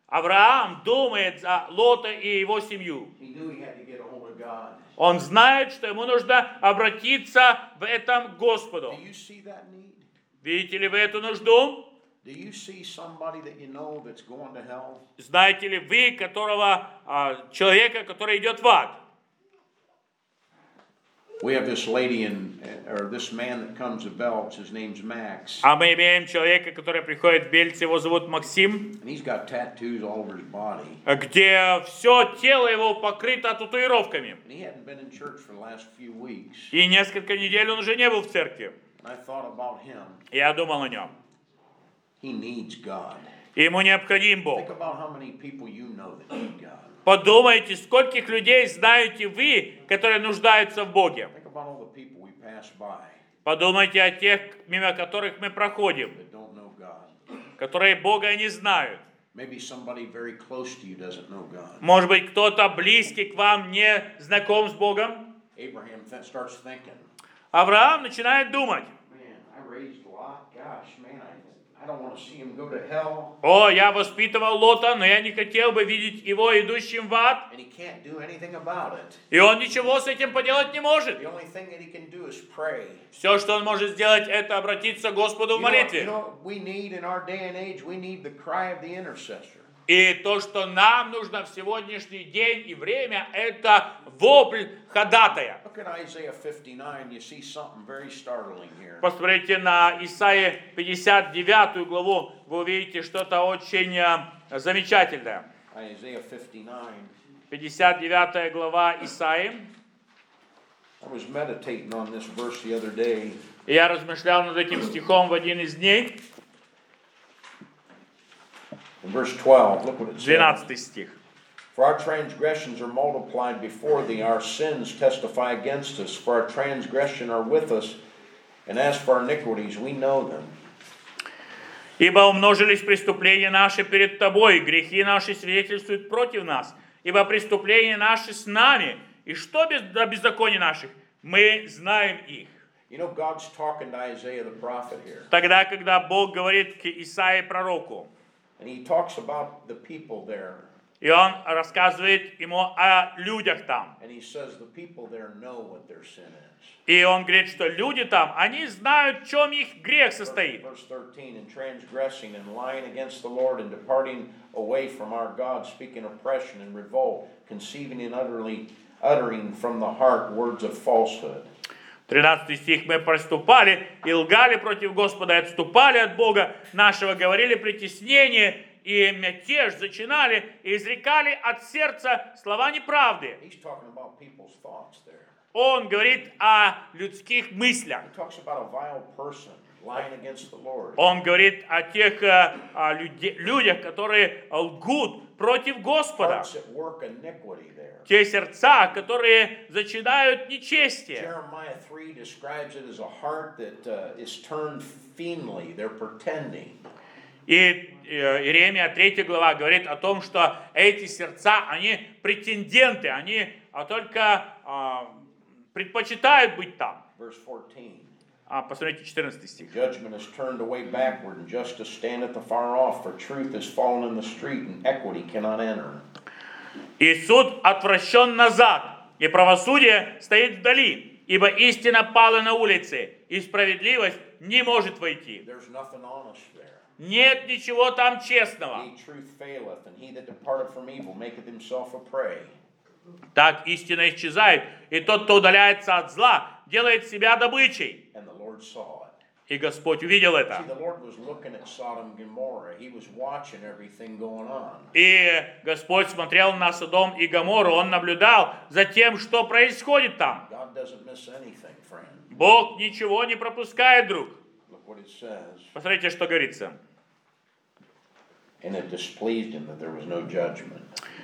Авраам думает за Лота и его семью. He knew he had to get a hold of God. Он знает, что ему нужно обратиться в этом к Господу. Do you see that need? Видите ли вы эту нужду? Do you see somebody that you know that's going to hell? Знаете ли вы которого, а, человека, который идет в ад? We have this lady in, or this man that comes to Belch, his name's Max. А мы имеем человека, который приходит в Бельц, его зовут Максим, And he's got tattoos all over his body. где все тело его покрыто татуировками. And he hadn't been in church for the last few weeks. И несколько недель он уже не был в церкви. And I thought about him. Я думал о нем. He needs God. Ему необходим Бог. Think about how many people you know that need God. Подумайте, скольких людей знаете вы, которые нуждаются в Боге. Think about all the people we pass by Подумайте о тех, мимо которых мы проходим, that don't know God. которые Бога не знают. Maybe somebody very close to you doesn't know God. Может быть, кто-то близкий к вам не знаком с Богом. Abraham th- starts thinking, Авраам начинает думать: man, I raised Lot. Gosh, man, I, I don't want to see him go to hell. «О, я воспитывал Лота, но я не хотел бы видеть его идущим в ад». And he can't do anything about it. И он ничего с этим поделать не может. The only thing that he can do is pray. Все, что он может сделать, это обратиться к Господу в You know, you молитве. know what we need in our day and age? We need the cry of the intercessor. И то, что нам нужно в сегодняшний день и время, это вопль ходатая. Look at Isaiah fifty-nine. You see something very startling here. Посмотрите на Исаии пятьдесят девятую главу, вы увидите что-то очень а, замечательное. Isaiah fifty-nine. пятьдесят девятая глава Исаии. I was meditating on this verse the other day. И я размышлял над этим стихом в один из дней. In verse twelve, look what it says. двенадцатый стих. For our transgressions are multiplied before thee, our sins testify against us, for our transgression are with us, and as for our iniquities, we know them. Ибо умножились преступления наши перед тобой, грехи наши свидетельствуют против нас, ибо преступления наши с нами, и что без до беззаконий наших, мы знаем их. You know, God's talking to Isaiah the prophet here. Тогда, когда Бог говорит к Исаии пророку, And he talks about the people there. и он рассказывает ему о людях там. And he says the people there know what their sin is. И он говорит, что люди там, они знают, в чем их грех состоит. Verse thirteen, and transgressing and lying against the Lord and departing away from our God, speaking oppression and revolt, conceiving and utterly uttering from the heart words of falsehood. тринадцатый стих. Мы приступали и лгали против Господа, и отступали от Бога нашего, говорили притеснение и мятеж, зачинали и изрекали от сердца слова неправды. He's talking about people's thoughts there. Он говорит о людских мыслях. He talks about a vile person lying against the Lord. Он говорит о тех э, о люде- людях, которые лгут против Господа. Hearts at work iniquity there. Те сердца, которые зачинают нечестие. Jeremiah three describes it as a heart that uh, is turned fiendly. They're pretending. И э, Иеремия третья глава говорит о том, что эти сердца, они претенденты, они а, только а, предпочитают быть там. Verse fourteen. А, посмотрите четырнадцатый стих. Judgment is turned away backward, and justice standeth afar off, for truth is fallen in the street, and equity cannot enter. И суд отвращен назад, и правосудие стоит вдали, ибо истина пала на улице, и справедливость не может войти. There's nothing honest there. Нет ничего там честного. He truth faileth, and he that departeth from evil maketh himself a prey. Так истина исчезает, и тот, кто удаляется от зла, делает себя добычей. And the Lord saw it. И Господь увидел See, это. the Lord was looking at Sodom and Gomorrah. He was watching everything going on. И Господь смотрел на Содом и Гоморру, Он наблюдал за тем, что происходит там. God doesn't miss anything, friend. Бог ничего не пропускает, друг. Look what it says. Посмотрите, что говорится. And it displeased him that there was no judgment.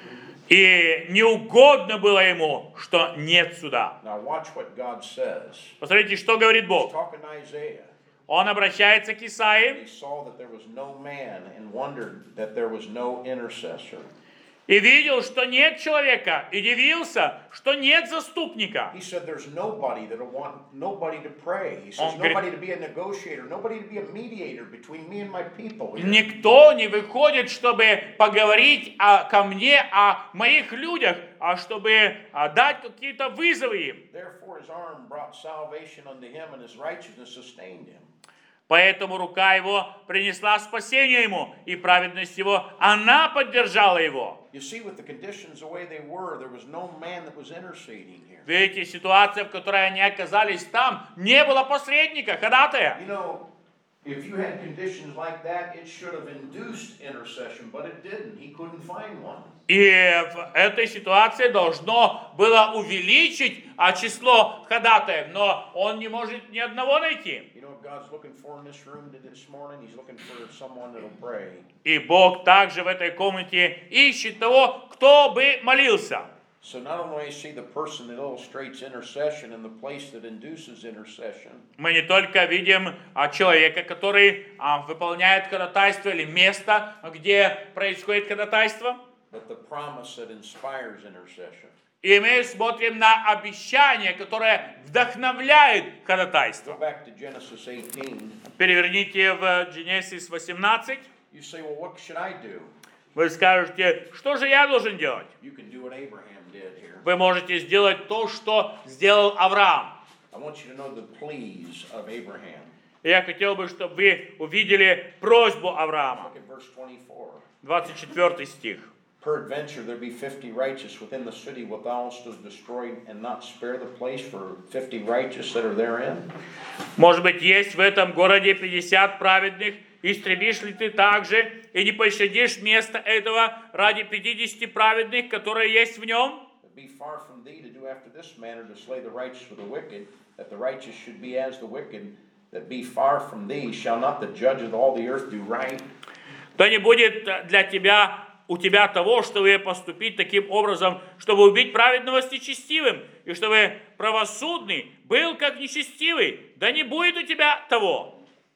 И неугодно было ему, что нет суда. Now watch what God says. Посмотрите, что говорит He's Бог. talking to Isaiah. Он обращается к Исаии He saw that there was no man and wondered that there was no intercessor. и видел, что нет человека, и дивился, что нет заступника. He said there's nobody that'll want nobody to pray. He says Он говорит- nobody to be a negotiator, nobody to be a mediator between me and my people. here." Никто не выходит, чтобы поговорить о, ко мне, о моих людях, а чтобы а, дать какие-то вызовы им. Therefore his arm brought salvation unto him, and his righteousness sustained him. Поэтому рука его принесла спасение ему, и праведность его, она поддержала его. You see, with the conditions the way they were, there was no man that was interceding here. Видите, ситуация, в которой они оказались там, не было посредника, ходатая. You know, if you had conditions like that, it should have induced intercession, but it didn't. He couldn't find one. И в этой ситуации должно было увеличить а, число ходатаев, но он не может ни одного найти. You know what God's looking for in this room this morning? He's looking for someone that'll pray. И Бог также в этой комнате ищет того, кто бы молился. So not only I see the person that illustrates intercession and the place that induces intercession, Мы не только видим а, человека, который а, выполняет ходатайство, или место, где происходит ходатайство, but the promise that inspires intercession. и мы смотрим на обещание, которое вдохновляет Go ходатайство. back to Genesis eighteen. Переверните в Генесис восемнадцать. You say, well, what should I do? Вы скажете, что же я должен делать? You can do what Abraham did here. Вы можете сделать то, что сделал Авраам. I want you to know the pleas of Abraham. Я хотел бы, чтобы вы увидели просьбу Авраама. Look at verse twenty-four. двадцать четвёртый стих. Peradventure there be fifty righteous within the city, wilt thou also destroy and not spare the place for fifty righteous that are therein? Может быть, есть в этом городе пятьдесят праведных, истребишь ли ты также и не пощадишь место этого ради пятидесяти праведных, которые есть в нем? It be far from thee to do after this manner, to slay the righteous with the wicked, that the righteous should be as the wicked, that be far from thee. Shall not the judge of all the earth do right? То не будет для тебя, у тебя того, чтобы поступить таким образом, чтобы убить праведного с нечестивым, и чтобы правосудный был как нечестивый, да не будет у тебя того.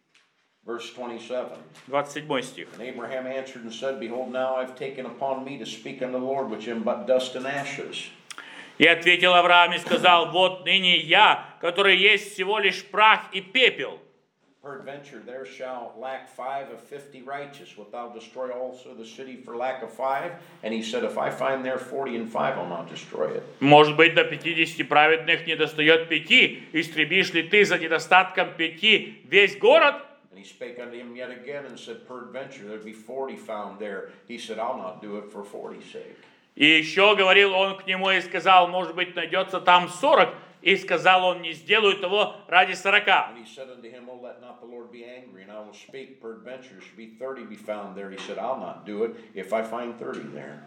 Verse twenty-seven. двадцать седьмой стих. And Abraham answered and said, Behold, now I have taken upon me to speak unto the Lord, which am but dust and ashes. И ответил Авраам и сказал, вот ныне я, который есть всего лишь прах и пепел. Peradventure there shall lack five of fifty righteous. Wilt thou destroy also the city for lack of five? And he said, If I find there forty and five, I'll not destroy it. Может быть, до пятидесяти праведных не достает пяти, истребишь ли ты за недостатком пяти весь город? And he spake unto him yet again and said, Peradventure there be forty found there. He said, I'll not do it for forty's sake. И еще говорил он к нему и сказал, может быть, найдется там сорок. И сказал он, не сделаю того ради сорока. And he said unto him, Oh, let not the Lord be angry, and I will speak, peradventure there should be thirty be found there. He said, I'll not do it if I find thirty there.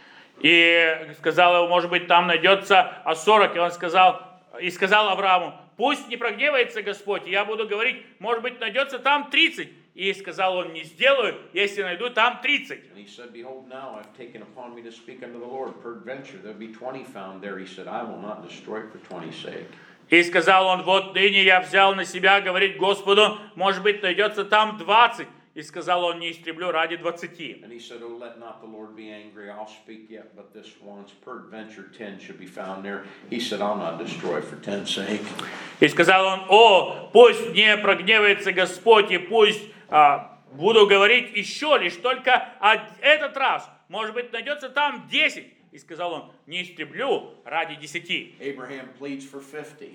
И сказал ему, может быть, там найдется а сорок. И он сказал, и сказал Аврааму, пусть не прогневается Господь, я буду говорить, может быть, найдется там тридцать. И сказал он, не сделаю, если найду там тридцать. And he said, Behold, now I've taken upon me to speak unto the Lord, peradventure there'll be twenty found there. He said, I will not destroy it for twenty's sake. И сказал он, вот ныне я взял на себя говорить Господу, может быть, найдется там двадцать. И сказал он, не истреблю ради двадцати. And he said, Oh, let not the Lord be angry, I'll speak yet but this once, peradventure ten should be found there. He said, I'll not destroy it for ten's sake. И сказал он, о, пусть не прогневается Господь, и пусть а, буду говорить еще лишь только этот раз. Может быть, найдется там десять. И сказал он, не истреблю ради десяти. Abraham pleads for fifty.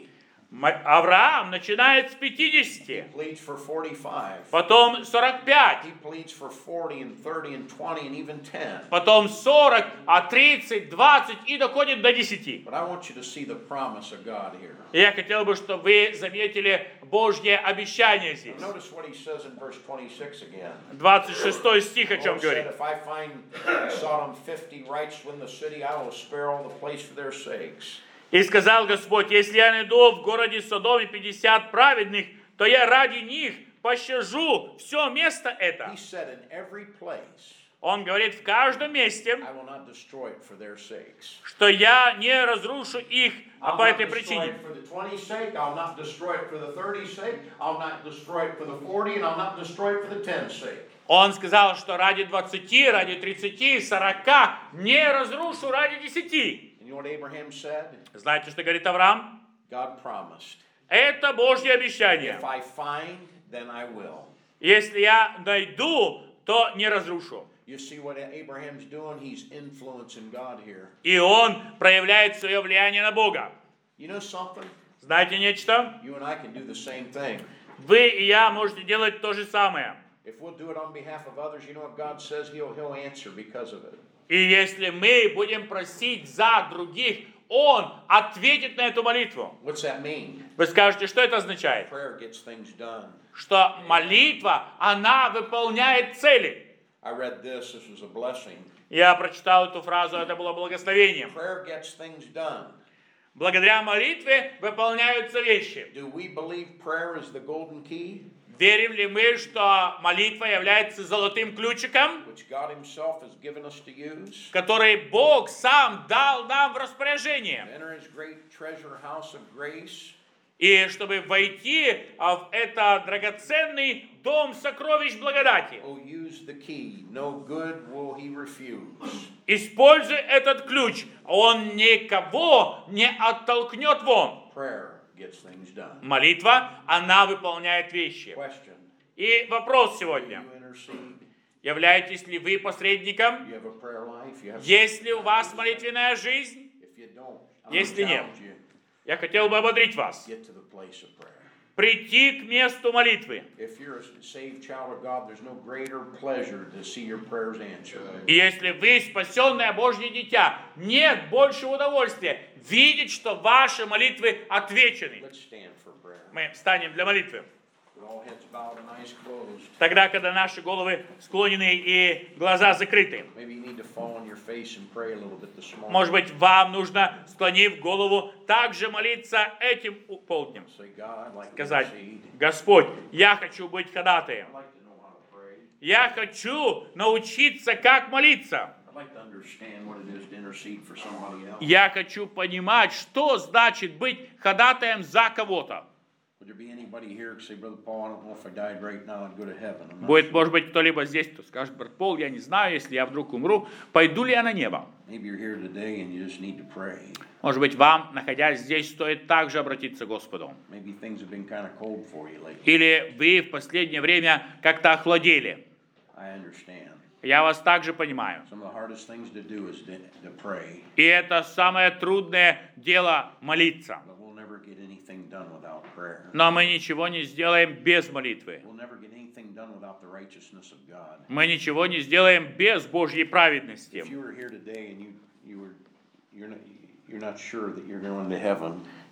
Авраам начинает с He пятидесяти, pleads for forty-five. потом сорок пять, He pleads for forty and thirty and twenty and even ten. потом сорок, а тридцать, двадцать и доходит до десяти. But I want you to see the promise of God here. И я хотел бы, чтобы вы заметили Божье обещание здесь. Notice what he says in verse twenty-six again. двадцать шестой стих о чем Lord said, говорит. If I find Sodom fifty righteous in the city, I will spare all the place for their sakes. И сказал Господь, если я найду в городе Содоме пятьдесят праведных, то я ради них пощажу все место это. He said, In every place, Он говорит в каждом месте, I will not destroy it for their sakes. что я не разрушу их I'll по not этой destroy причине. it for the twenty's sake. I'll not destroy it for the thirty's sake. I'll not destroy it for the forty, and I'll not destroy it for the ten's sake. Он сказал, что ради двадцати, ради тридцати, сорока не разрушу ради десяти. And you know what Abraham said? Знаете, что говорит Авраам? God promised, Это Божье обещание. If I find, then I will. Если я найду, то не разрушу. You see what Abraham's doing? He's influencing God here. И он проявляет свое влияние на Бога. You know something? Знаете нечто? You and I can do the same thing. Вы и я можете делать то же самое. If we'll do it on behalf of others, you know what God says? He'll, he'll answer because of it. И если мы будем просить за других, Он ответит на эту молитву. What's that mean? Вы скажете, что это означает? Prayer gets things done. Что молитва, она выполняет цели. I read this. This was a blessing. Я прочитал эту фразу, это было благословением. Prayer gets things done. Благодаря молитве выполняются вещи. Do we believe prayer is the golden key? Верим ли мы, что молитва является золотым ключиком, Which God Himself has given us to use? который Бог сам дал нам в распоряжение? Enter His great treasure house of grace. И чтобы войти в это драгоценный дом сокровищ благодати. Oh, use the key. No good will He refuse. Используй этот ключ, он никого не оттолкнет вон. Prayer gets things done. Молитва, она выполняет вещи. Question. И вопрос Do сегодня. you intercede? Являетесь ли вы посредником? You have a prayer life? You have Есть ли у вас молитвенная жизнь? If you don't, I'm Если gonna нет. challenge you. Я хотел бы ободрить вас. Get to the place of prayer. Прийти к месту молитвы. If you're a saved child of God, there's no greater pleasure to see your prayers answered. И если вы спасенное Божье дитя, нет большего удовольствия видеть, что ваши молитвы отвечены. Let's stand for prayer. Мы встанем для молитвы. With all heads bowed and eyes closed. Тогда, когда наши головы склонены и глаза закрыты. Maybe you need to fall on your face and pray a little bit this morning. Может быть, вам нужно, склонив голову, также молиться этим полднем. Say, God, I'd like to Сказать, intercede. Господь, я хочу быть ходатаем. I'd like to know how to pray. Я хочу научиться, как молиться. I'd like to understand what it is to intercede for somebody else. Я хочу понимать, что значит быть ходатаем за кого-то. Would there be anybody here who say, Brother Paul, I don't know if I died right now, I'd go to heaven. I'm not Будет, sure. может быть, кто-либо здесь, кто скажет, брат Пол, я не знаю, если я вдруг умру, пойду ли я на небо? Maybe you're here today and you just need to pray. Может быть, вам, находясь здесь, стоит также обратиться к Господу. Maybe things have been kind of cold for you lately. Или вы в последнее время как-то охладели. I understand. Я вас также понимаю. Some of the hardest things to do is to, to pray. И это самое трудное дело молиться. But we'll never get anything done without prayer. Но мы ничего не сделаем без молитвы. We'll never get anything done without the righteousness of God. Мы ничего не сделаем без Божьей праведности. If you were here today and you, you were you're not you're not sure that you're going to heaven,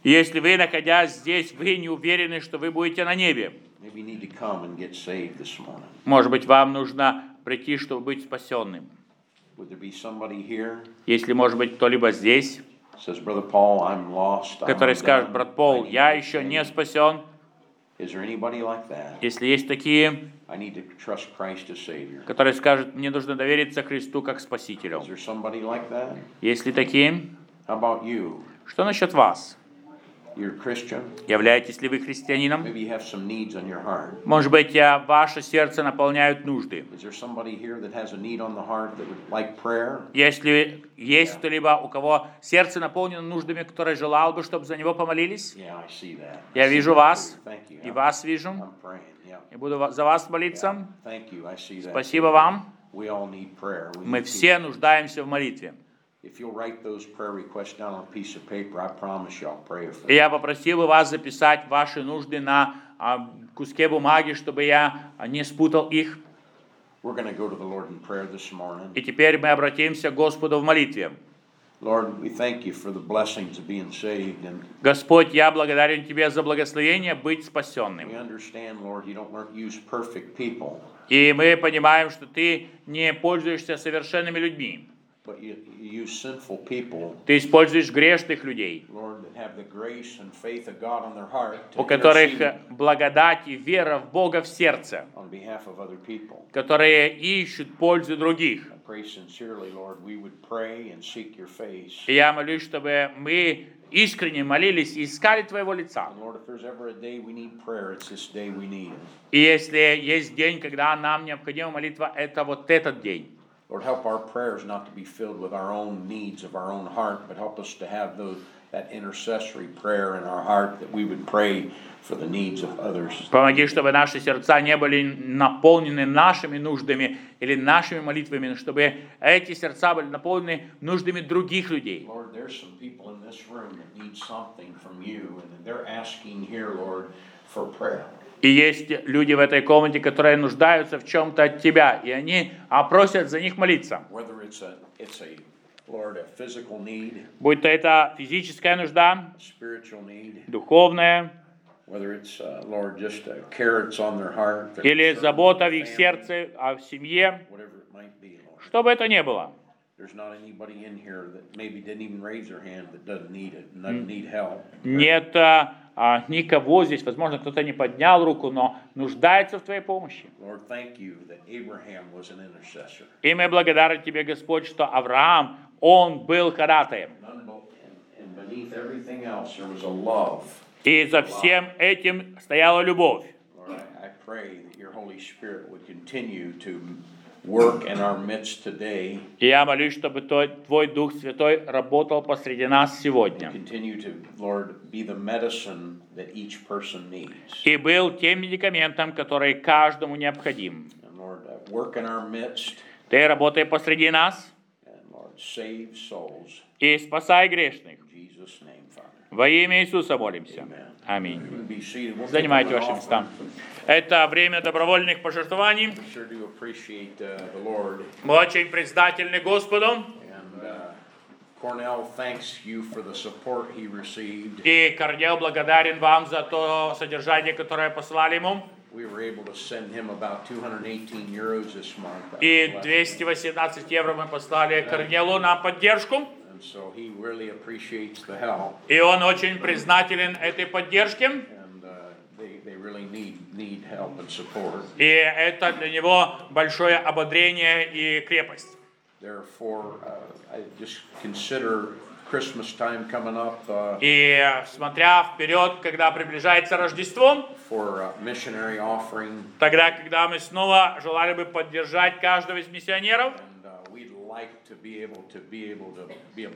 Если вы, находясь здесь, вы не уверены, что вы будете на небе, maybe you need to come and get saved this morning. может быть, вам нужно прийти, чтобы быть спасенным. Would there be somebody here Если, может быть, кто-либо здесь, says, Brother Paul, I'm lost. I'm который скажет: undone. брат Пол, I need я to be еще saved." не спасен. Is there anybody like that? Если есть такие, I need to trust Christ as Savior. которые скажут: мне нужно довериться Христу как Спасителю. Is there somebody like that? Если такие, How about you? что насчет вас? You're a Christian. Являетесь ли вы христианином? Maybe you have some needs on your heart. Может быть, а, ваше сердце наполняют нужды. Is there somebody here that has a need on the heart that would like prayer? Если есть кто-либо, у кого сердце наполнено нуждами, который желал бы, чтобы за него помолились, Yeah, I see that. я I see вижу that вас, too. Thank you. и I'm- вас вижу, I'm praying. Yeah. и буду ва- за вас молиться. Thank you. I see that. Спасибо вам. We all need prayer. We Мы need все people. нуждаемся в молитве. If you'll write those prayer requests down on a piece of paper, I promise you I'll pray for И you. я попросил бы вас записать ваши нужды на а, куске бумаги, чтобы я а, не спутал их. We're going to go to the Lord in prayer this morning. И теперь мы обратимся к Господу в молитве. Lord, we thank you for the blessings of being saved. And Господь, я благодарен Тебе за благословение быть we спасенным. understand, Lord, you don't use perfect people, И мы понимаем, что Ты не пользуешься совершенными людьми. but you, you use sinful people, Ты используешь грешных людей, Lord, that have the grace and faith of God on their heart to у которых intercede благодать и вера в Бога в сердце, on behalf of other people. которые ищут пользу других. I pray sincerely, Lord, we would pray and seek your face. И я молюсь, чтобы мы искренне молились и искали Твоего лица. And Lord, if there's ever a day we need prayer, it's this day we need it. И если есть день, когда нам необходима молитва, это вот этот день. Lord, help our prayers not to be filled with our own needs of our own heart, but help us to have those, that intercessory prayer in our heart, that we would pray for the needs of others. Помоги, чтобы наши сердца не были наполнены нашими нуждами или нашими молитвами, но чтобы эти сердца были наполнены нуждами других людей. Lord, there's some people in this room that need something from you, and they're asking here, Lord, for prayer. И есть люди в этой комнате, которые нуждаются в чем-то от Тебя, и они а, просят за них молиться. Whether it's a, it's a, Lord, a physical need, Будь то это физическая нужда, a spiritual need, духовная, whether it's, uh, Lord, just a care that's on their heart, their или concern забота for в их family, сердце, а в семье, whatever it might be, Lord. что бы это ни было. There's not anybody in here that maybe didn't even raise their hand that doesn't need it, and doesn't need help. Нет а, а, никого здесь, возможно, кто-то не поднял руку, но нуждается в Твоей помощи. Lord, thank you that Abraham was an intercessor. И мы благодарны Тебе, Господь, что Авраам, он был ходатаем. And and beneath everything else, there was a love. И за всем этим стояла любовь. Lord, I, I pray that your Holy Spirit would continue to work in our midst today, И я молюсь, чтобы Твой, Твой Дух Святой работал посреди нас сегодня. continue to, Lord, be the medicine that each person needs. И был тем медикаментом, который каждому необходим. And Lord, uh, work in our midst, Ты работай посреди нас and Lord, save souls. и спасай грешных. In Jesus' name, Father. Во имя Иисуса молимся. Amen. Аминь. You can be seated. We'll Занимайте give an ваши offering. места. Это время добровольных пожертвований. Sure do appreciate uh, the Lord. Мы очень признательны Господу. And uh, Cornell thanks you for the support he received. И Корнел благодарен вам за то содержание, которое послали ему. We were able to send him about two hundred eighteen euros this month. That И was blessed. двести восемнадцать евро мы послали Корнелу на поддержку. And so he really appreciates the help. И он очень признателен этой поддержке. And uh, they, they really need, need help and support. И это для него большое ободрение и крепость. Therefore, uh, I just consider Christmas time coming up uh, И смотря вперед, когда приближается Рождество, for a missionary offering. тогда, когда мы снова желали бы поддержать каждого из миссионеров, And uh, we'd like to be able to be able to be a